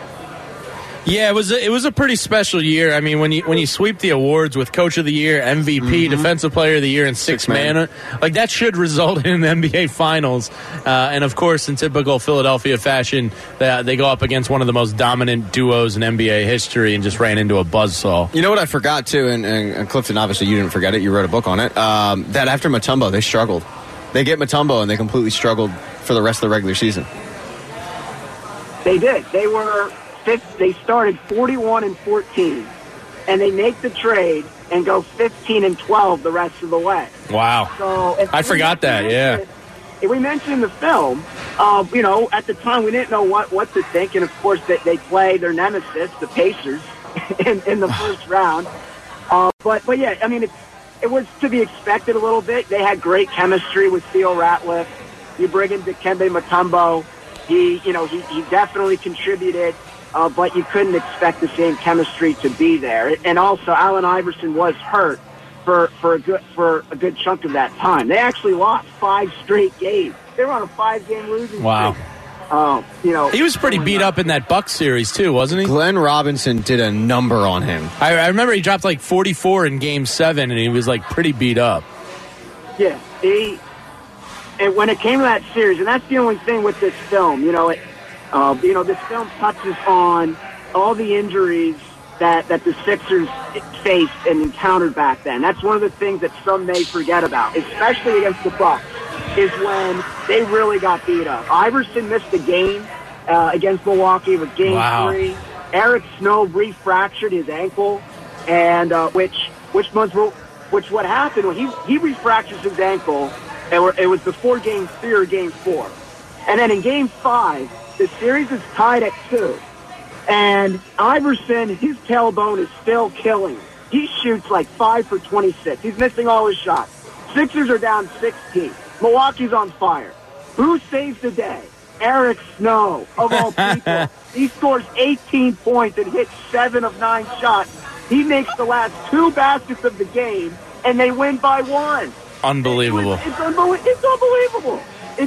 Yeah, it was a pretty special year. I mean, when you sweep the awards with Coach of the Year, MVP, Defensive Player of the Year, and Sixth Man, that should result in an NBA Finals. And of course, in typical Philadelphia fashion, they go up against one of the most dominant duos in NBA history and just ran into a buzzsaw. You know what I forgot too, and Clifton, obviously you didn't forget it. You wrote a book on it. That after Mutombo, they struggled. They get Mutombo, and they completely struggled for the rest of the regular season. They did. They started 41-14, and they make the trade and go 15-12 the rest of the way. Wow! So I forgot that. Yeah. We mentioned in the film, at the time we didn't know what to think, and of course they play their nemesis, the Pacers, in the first round. But yeah, I mean it was to be expected a little bit. They had great chemistry with Theo Ratliff. You bring in Dikembe Mutombo. He definitely contributed. But you couldn't expect the same chemistry to be there. And also, Allen Iverson was hurt for a good chunk of that time. They actually lost 5 straight games. They were on a 5-game losing streak. Wow. He was pretty beat up in that Bucks series too, wasn't he? Glenn Robinson did a number on him. I remember he dropped 44 in Game 7, and he was pretty beat up. Yeah, and when it came to that series, and that's the only thing with this film, this film touches on all the injuries that the Sixers faced and encountered back then. That's one of the things that some may forget about, especially against the Bucks, is when they really got beat up. Iverson missed a game against Milwaukee with Game 3. Eric Snow refractured his ankle, and what happened when he refractures his ankle, it was before Game 3 or Game 4. And then in Game 5, the series is tied at 2. And Iverson, his tailbone is still killing. He shoots 5 for 26. He's missing all his shots. Sixers are down 16. Milwaukee's on fire. Who saves the day? Eric Snow, of all people. He scores 18 points and hits 7 of 9 shots. He makes the last 2 baskets of the game, and they win by 1. Unbelievable. It's unbelievable.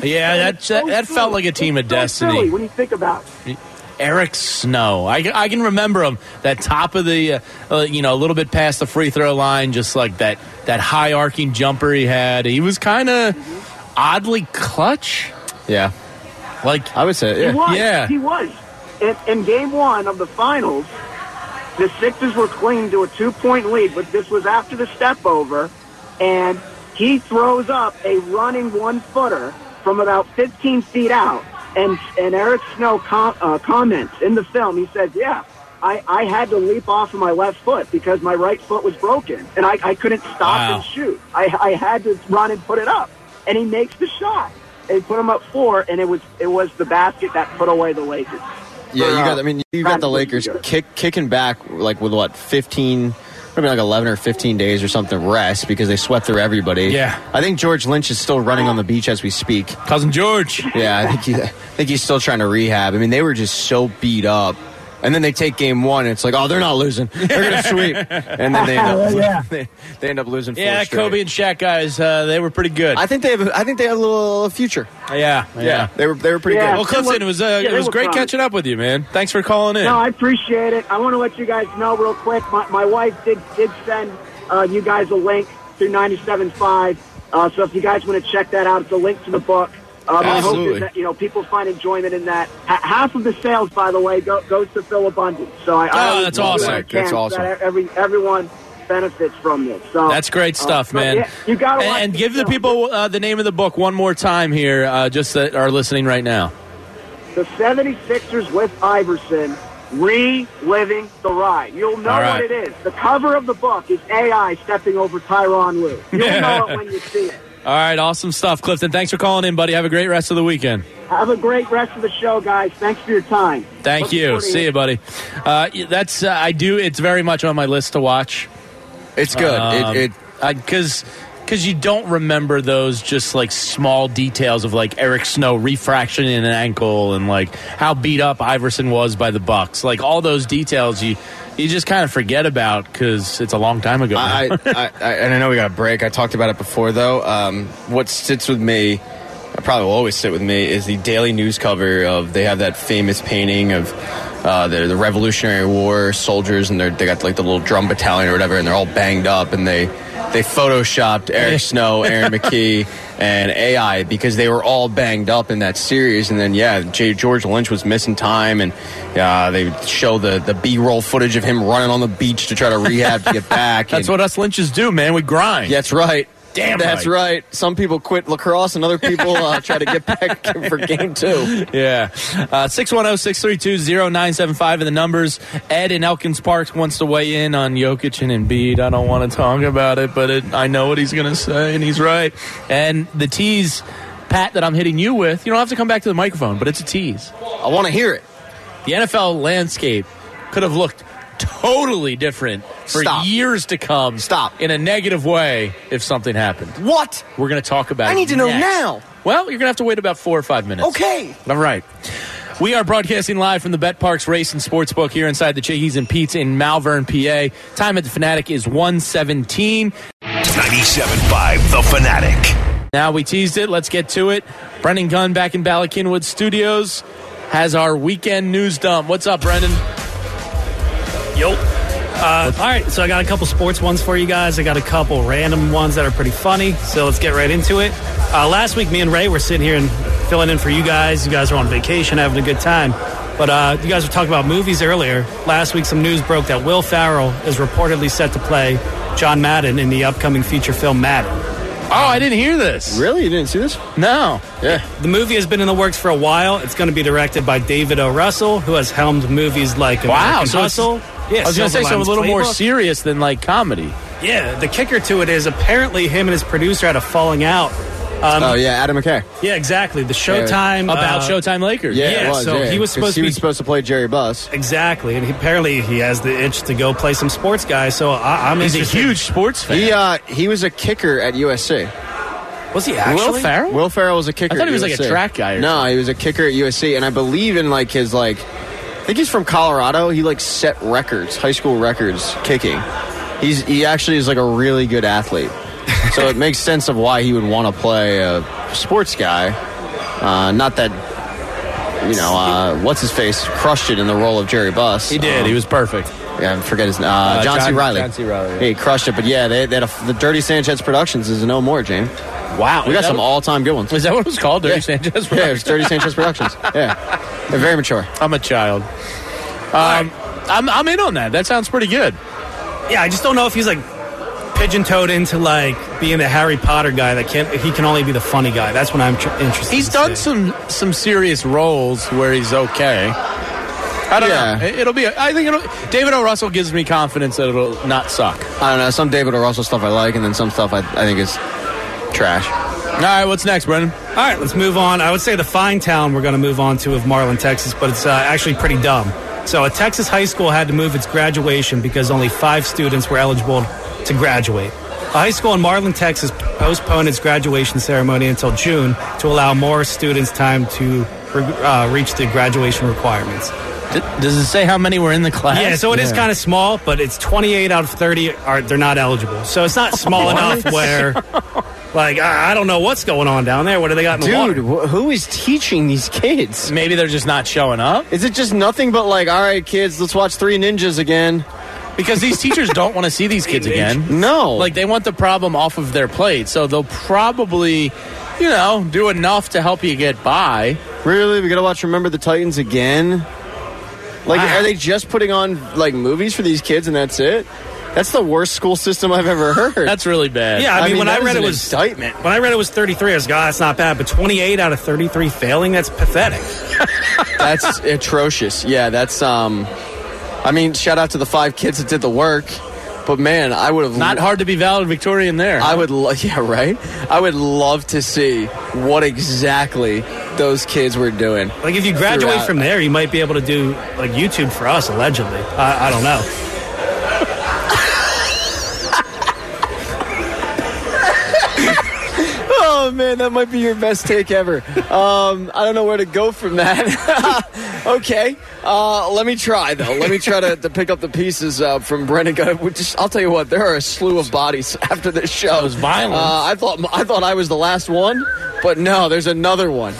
That felt like a team of destiny. Silly when you think about it. Eric Snow. I can remember him. That top of the, a little bit past the free throw line, just like that high arcing jumper he had. He was kind of oddly clutch. Yeah. Like, I would say, yeah. He was. In game 1 of the finals, the Sixers were clinging to a 2-point lead, but this was after the step over, and he throws up a running 1-footer from about 15 feet out. And Eric Snow comments in the film, he says, I had to leap off of my left foot because my right foot was broken, and I couldn't stop and shoot. I had to run and put it up. And he makes the shot. And he put him up 4, and it was the basket that put away the Lakers. Yeah, you got the Lakers kicking back like with 15, maybe like 11 or 15 days or something rest because they swept through everybody. Yeah, I think George Lynch is still running on the beach as we speak. Cousin George. Yeah, I think he's still trying to rehab. I mean, they were just so beat up. And then they take game 1, and it's like, oh, they're not losing. They're going to sweep. And then they end up losing 4 straight. Kobe and Shaq guys, they were pretty good. I think they have a little future. Yeah. They were pretty good. Well, Clifton, it was great catching up with you, man. Thanks for calling in. No, I appreciate it. I want to let you guys know real quick. My wife did send you guys a link through 97.5. So if you guys want to check that out, it's a link to the book. My hope is that people find enjoyment in that. Half of the sales, by the way, goes to Phil Abundance. So that's awesome. That's awesome. That everyone benefits from this. So that's great stuff, man. Yeah, you got to and give the people the name of the book one more time here, just that are listening right now. The 76ers with Iverson, Reliving the Ride. You'll know what it is. The cover of the book is AI stepping over Tyronn Lue. You'll know it when you see it. All right, awesome stuff, Clifton. Thanks for calling in, buddy. Have a great rest of the weekend. Have a great rest of the show, guys. Thanks for your time. Thank you. See you, buddy. It's very much on my list to watch. It's good. Because you don't remember those just like small details of like Eric Snow refraction in an ankle and like how beat up Iverson was by the Bucks. Like all those details you just kind of forget about because it's a long time ago. And I know we got a break. I talked about it before, though. What sits with me, probably will always sit with me, is the Daily News cover of, they have that famous painting of the Revolutionary War soldiers, and they got like the little drum battalion or whatever, and they're all banged up, and they photoshopped Eric Snow, Aaron McKee, and AI because they were all banged up in that series. And then, George Lynch was missing time, and they show the B-roll footage of him running on the beach to try to rehab to get back. That's what us Lynches do, man. We grind. That's right. Damn That's right. Some people quit lacrosse, and other people try to get back for game 2. Yeah. 610-632-0975 are the numbers. Ed in Elkins Park wants to weigh in on Jokic and Embiid. I don't want to talk about it, but I know what he's going to say, and he's right. And the tease, Pat, that I'm hitting you with, you don't have to come back to the microphone, but it's a tease. I want to hear it. The NFL landscape could have looked totally different for years to come. In a negative way if something happened. What? We're going to talk about it. I need to know now. Well, you're going to have to wait about 4 or 5 minutes. Okay. All right. We are broadcasting live from the Bet Parks Race and Sportsbook here inside the Chickies and Pete's in Malvern, PA. Time at the Fanatic is 1:17. 97.5 The Fanatic. Now we teased it. Let's get to it. Brendan Gunn back in Bala Cynwyd Studios has our weekend news dump. What's up, Brendan? Yo. All right, so I got a couple sports ones for you guys. I got a couple random ones that are pretty funny, so let's get right into it. Last week, me and Ray were sitting here and filling in for you guys. You guys were on vacation, having a good time. But you guys were talking about movies earlier. Last week, some news broke that Will Ferrell is reportedly set to play John Madden in the upcoming feature film Madden. Oh, I didn't hear this. Really? You didn't see this? No. Yeah. The movie has been in the works for a while. It's going to be directed by David O. Russell, who has helmed movies like American Hustle. Yeah, I was going to say something a little more serious than like comedy. Yeah, the kicker to it is apparently him and his producer had a falling out. Adam McKay. Yeah, exactly. The Showtime about Showtime Lakers. Yeah, it was, so he was supposed to play Jerry Buss. Exactly, and apparently he has the itch to go play some sports guys. So I'm He's a huge sports fan. He was a kicker at USC. Was he actually? Will Ferrell? Will Ferrell was a kicker. I thought he was at like a USC. track guy. No, he was a kicker at USC, and I believe in like his I think he's from Colorado. He like set records, high school records kicking. He actually is like a really good athlete. So it makes sense of why he would want to play a sports guy. Not that, what's his face crushed it in the role of Jerry Buss. He did. He was perfect. Yeah, I forget his name. John C. Reilly. John C. Reilly. Yeah, he crushed it. But yeah, they had the Dirty Sanchez Productions is no more, James. Wow. We got some all-time good ones. Is that what it was called? Dirty Sanchez Productions? Yeah, it was Dirty Sanchez Productions. Yeah. They're very mature. I'm a child. I'm in on that. That sounds pretty good. Yeah, I just don't know if he's like pigeon-toed into like being the Harry Potter guy that he can only be the funny guy. That's what I'm interested. He's done some serious roles where he's okay. I don't know. David O. Russell gives me confidence that it'll not suck. I don't know. Some David O. Russell stuff I like, and then some stuff I think is trash. All right, what's next, Brendan? All right, let's move on. I would say the fine town we're going to move on to of Marlin, Texas, but it's actually pretty dumb. So a Texas high school had to move its graduation because only 5 students were eligible to graduate. A high school in Marlin, Texas postponed its graduation ceremony until June to allow more students time to reach the graduation requirements. Does it say how many were in the class? Yeah, so it is kind of small, but it's 28 out of 30 they're not eligible. So it's not small enough where, like, I don't know what's going on down there. What do they got in the water? Dude, who is teaching these kids? Maybe they're just not showing up. Is it just nothing but like, all right, kids, let's watch Three Ninjas again? Because these teachers don't want to see these kids again. No. Like, they want the problem off of their plate, so they'll probably, do enough to help you get by. Really? We got to watch Remember the Titans again? Like, are they just putting on, like, movies for these kids and that's it? That's the worst school system I've ever heard. That's really bad. Yeah, I mean when I read it was indictment. When I read it was 33, I was like, that's not bad. But 28 out of 33 failing, that's pathetic. That's atrocious. Yeah, that's, shout out to the 5 kids that did the work. But, man, I would have... Not hard to be valedictorian there. I would... yeah, right? I would love to see what exactly those kids were doing. Like, if you graduate from there, you might be able to do, like, YouTube for us, allegedly. I don't know. Oh, man, that might be your best take ever. I don't know where to go from that. Okay. Let me try, though. Let me try to pick up the pieces from Brendan. I'll tell you what, there are a slew of bodies after this show. It was violent. I thought I was the last one, but no, there's another one.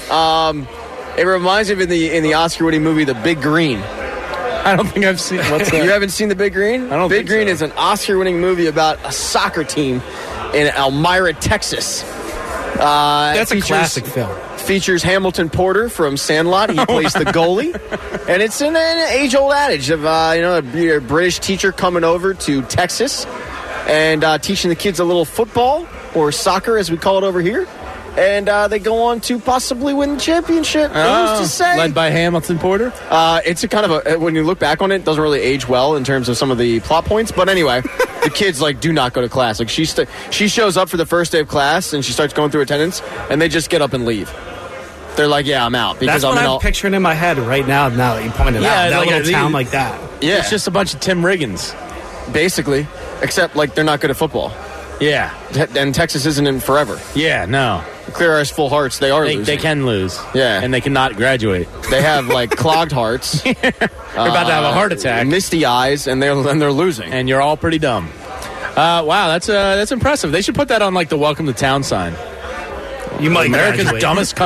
It reminds me of in the Oscar-winning movie, The Big Green. I don't think I've seen. What's that? You haven't seen The Big Green? I don't Big think Green so. is an Oscar-winning movie about a soccer team in Elmira, Texas. That's a classic film. Features Hamilton Porter from Sandlot. He plays the goalie. And it's an age-old adage of, a British teacher coming over to Texas and teaching the kids a little football, or soccer as we call it over here. And they go on to possibly win the championship. Who's to say? Led by Hamilton Porter? It's a kind of when you look back on it doesn't really age well in terms of some of the plot points. But anyway, the kids do not go to class. Like she shows up for the first day of class and she starts going through attendance, and they just get up and leave. They're like, yeah, I'm out. Because that's what I'm picturing in my head right now that you pointed out. That little town like that. Yeah. It's just a bunch of Tim Riggins. Basically. Except, they're not good at football. Yeah. And Texas isn't in forever. Yeah, no. Clear eyes, full hearts, they are losing. They can lose. Yeah. And they cannot graduate. They have, clogged hearts. They're about to have a heart attack. Misty eyes, and they're losing. And you're all pretty dumb. Wow, that's impressive. They should put that on, the Welcome to Town sign. You might America's dumbest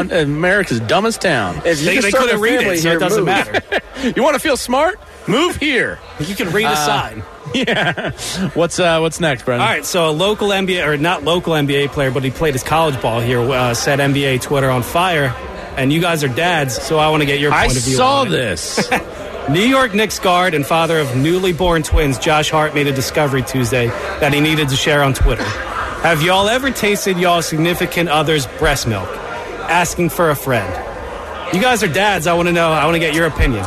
town. If they couldn't read it, so it doesn't matter. You want to feel smart? Move here. You can read a sign. Yeah. What's next, Brendan? All right, so a local NBA, or not local NBA player, but he played his college ball here, set NBA Twitter on fire. And you guys are dads, so I want to get your point of view. I saw on this. New York Knicks guard and father of newly born twins, Josh Hart, made a discovery Tuesday that he needed to share on Twitter. Have y'all ever tasted y'all significant other's breast milk? Asking for a friend. You guys are dads. I want to know. I want to get your opinion.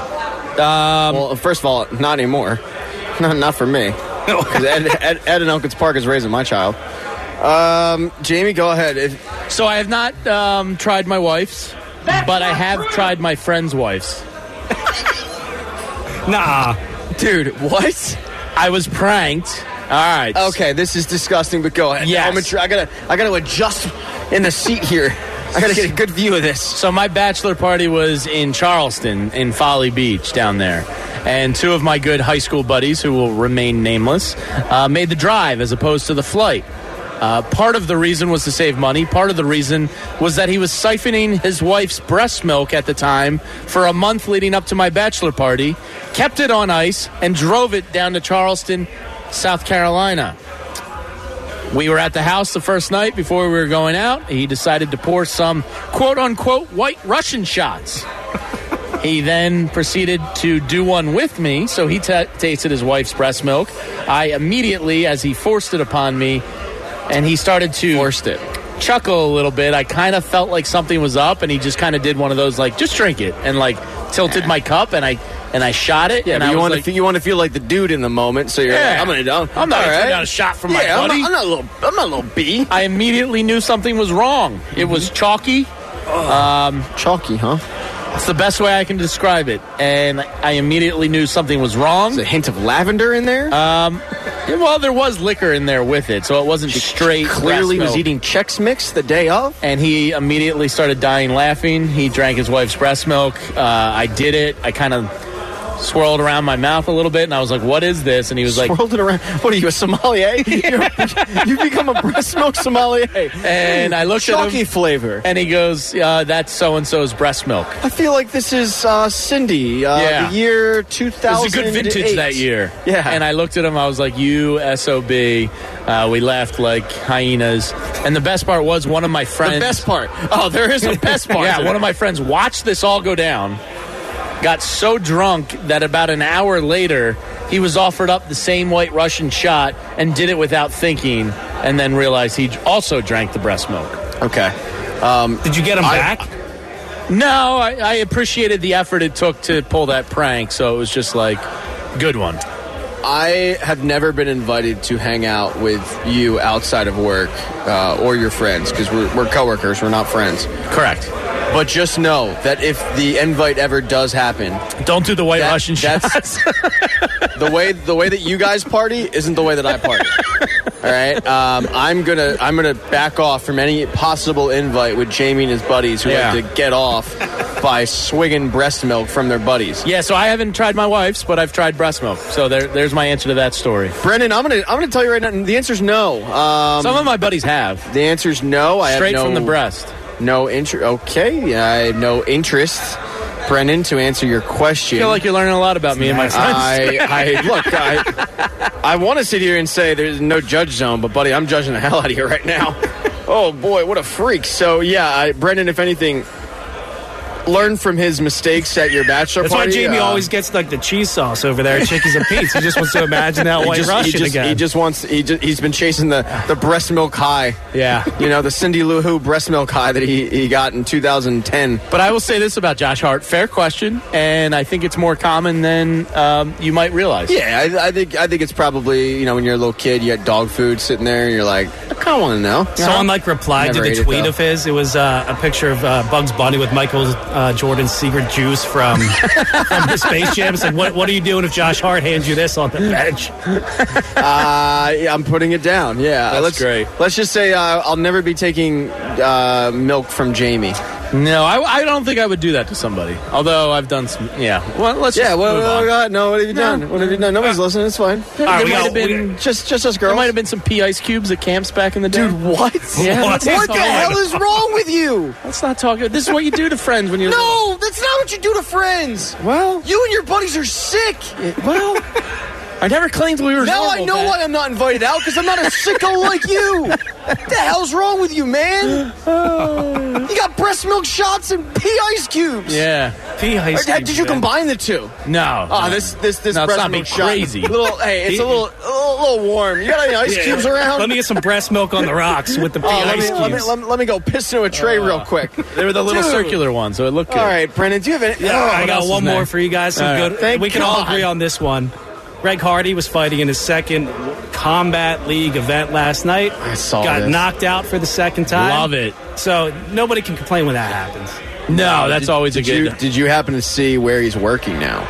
Well, first of all, not anymore. Not for me. Because Ed in Elkins Park is raising my child. Jamie, go ahead. So I have not tried my wife's, but I have tried my friend's wife's. Nah. Dude, what? I was pranked. All right. Okay, this is disgusting, but go ahead. Yes. I gotta adjust in the seat here. I got to get a good view of this. So my bachelor party was in Charleston, in Folly Beach, down there. And two of my good high school buddies, who will remain nameless, made the drive as opposed to the flight. Part of the reason was to save money. Part of the reason was that he was siphoning his wife's breast milk at the time for a month leading up to my bachelor party, kept it on ice, and drove it down to Charleston, South Carolina. We were at the house the first night before we were going out. He decided to pour some quote-unquote white Russian shots. He then proceeded to do one with me, so he tasted his wife's breast milk. I immediately, as he forced it upon me, and he started to chuckle a little bit, I kind of felt like something was up, and he just kind of did one of those, like, just drink it, and, like, tilted my cup, and I shot it. Yeah, and but you want to feel like the dude in the moment, so you're like, I'm going to I'm not going to turn down a shot from my buddy. I'm not a little B. I immediately knew something was wrong. It was chalky. Chalky, huh? It's the best way I can describe it. And I immediately knew something was wrong. There's a hint of lavender in there? Well, there was liquor in there with it, so it wasn't straight. Clearly was eating Chex Mix the day of. And he immediately started dying laughing. He drank his wife's breast milk. I did it. I kind of swirled around my mouth a little bit, and I was like, what is this? And he was like... Swirled it around? What are you, a sommelier? You've become a breast milk sommelier. And I looked at him... Chalky flavor. And he goes, that's so-and-so's breast milk. I feel like this is Cindy, the year 2000. It was a good vintage that year. Yeah. And I looked at him, I was like, you S.O.B. We laughed like hyenas. And the best part was one of my friends... The best part? Oh, there is a best part. Yeah, one of my friends watched this all go down, got so drunk that about an hour later, he was offered up the same white Russian shot and did it without thinking, and then realized he also drank the breast milk. Okay. Did you get him back? No, I appreciated the effort it took to pull that prank, so it was just like, good one. I have never been invited to hang out with you outside of work or your friends, because we're coworkers, we're not friends. Correct. But just know that if the invite ever does happen, don't do the white Russian shots. the way that you guys party isn't the way that I party. All right, I'm gonna back off from any possible invite with Jamie and his buddies who like to get off by swigging breast milk from their buddies. Yeah, so I haven't tried my wife's, but I've tried breast milk. So there's my answer to that story. Brendan, I'm gonna tell you right now. The answer's no. Some of my buddies have. The answer's no. Straight from the breast. No interest. Okay, I have no interest, Brendan, to answer your question. I feel like you're learning a lot about me and my friends. I want to sit here and say there's no judge zone, but buddy, I'm judging the hell out of you right now. Oh boy, what a freak! So yeah, Brendan, if anything, learn from his mistakes at your bachelor party. That's why Jamie always gets like the cheese sauce over there at Chickies and Pete's. He just wants to imagine that white Russian again. He's been chasing the breast milk high. Yeah. You know, the Cindy Lou Who breast milk high that he got in 2010. But I will say this about Josh Hart. Fair question, and I think it's more common than you might realize. Yeah, I think it's probably, you know, when you're a little kid, you got dog food sitting there, and you're like, I kind of want to know. Someone replied to the tweet of his. It was a picture of Bugs Bunny with Michael Jordan's secret juice from the Space Jam. It's like, what are you doing if Josh Hart hands you this on the bench? I'm putting it down. Yeah, that's great. Let's just say I'll never be taking milk from Jamie. No, I don't think I would do that to somebody. Although I've done some. Yeah. Well, let's. Yeah. Just move on. God, no. What have you done? What have you done? Nobody's listening. It's fine. There might have been just us girls. There might have been some pea ice cubes at camps back in the day. Dude, what? Yeah. What the hell is wrong with you? Let's not talk. This is what you do to friends when you're. No, that's not what you do to friends. Well, you and your buddies are sick. Well. I never claimed we were now normal, I know man. why I'm not invited out, because I'm not a sicko like you. What the hell's wrong with you, man? You got breast milk shots and pea ice cubes. Yeah, pea ice cubes. Did you combine the two? No. Oh, this no, breast milk shot. Crazy. It's a little warm. You got any ice cubes around? Let me get some breast milk on the rocks with the pea ice cubes. Let me go piss into a tray real quick. They were the little circular ones, so it looked good. All right, Brendan, do you have any? I got one more for you guys. Some good. Right. We can all agree on this one. Greg Hardy was fighting in his second Combat League event last night. I saw Got knocked out for the second time. Love it. So nobody can complain when that happens. No, that's always a good. Did you happen to see where he's working now?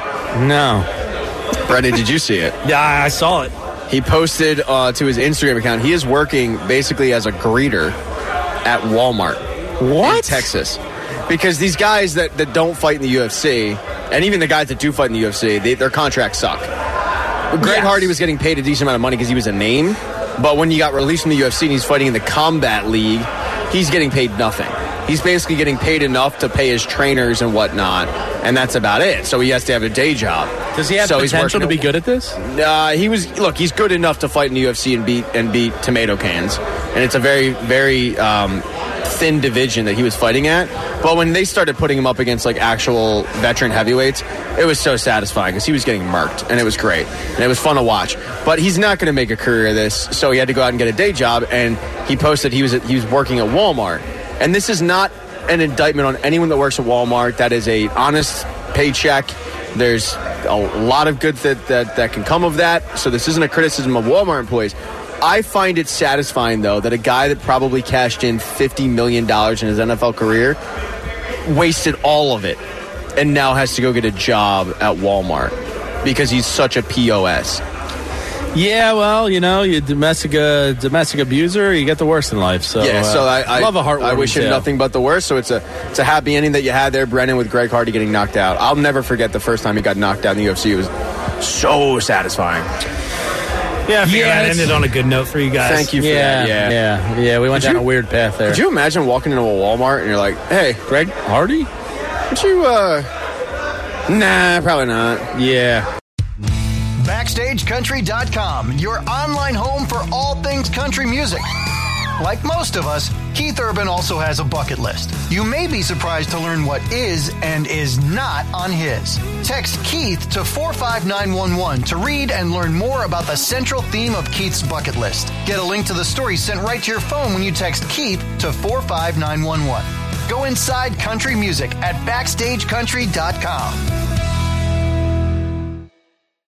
No. Brendan, did you see it? Yeah, I saw it. He posted to his Instagram account. He is working basically as a greeter at Walmart. What? In Texas. Because these guys that don't fight in the UFC, and even the guys that do fight in the UFC, their contracts suck. Greg Hardy was getting paid a decent amount of money because he was a name, but when he got released from the UFC and he's fighting in the Combat League, he's getting paid nothing. He's basically getting paid enough to pay his trainers and whatnot, and that's about it. So he has to have a day job. Does he have potential to be good at this? He's good enough to fight in the UFC and beat tomato cans, and it's a very, very thin division that he was fighting at. But when they started putting him up against like actual veteran heavyweights, it was so satisfying because he was getting murked, and it was great, and it was fun to watch. But he's not going to make a career of this, so he had to go out and get a day job. And he posted he was working at Walmart. And this is not an indictment on anyone that works at Walmart. That is a honest paycheck. There's a lot of good that can come of that. So this isn't a criticism of Walmart employees. I find it satisfying, though, that a guy that probably cashed in $50 million in his NFL career wasted all of it and now has to go get a job at Walmart because he's such a POS. Yeah, well, you domestic abuser, you get the worst in life. So yeah, so I love a heartwarming I wish him nothing but the worst. So it's a happy ending that you had there, Brennan, with Greg Hardy getting knocked out. I'll never forget the first time he got knocked out in the UFC. It was so satisfying. Yeah, I figured that ended on a good note for you guys. Thank you for that. Yeah. We went down a weird path there. Could you imagine walking into a Walmart and you're like, "Hey, Greg Hardy? Would you? Nah, probably not." Yeah. BackstageCountry.com, your online home for all things country music. Like most of us, Keith Urban also has a bucket list. You may be surprised to learn what is and is not on his. Text Keith to 45911 to read and learn more about the central theme of Keith's bucket list. Get a link to the story sent right to your phone when you text Keith to 45911. Go inside country music at BackstageCountry.com.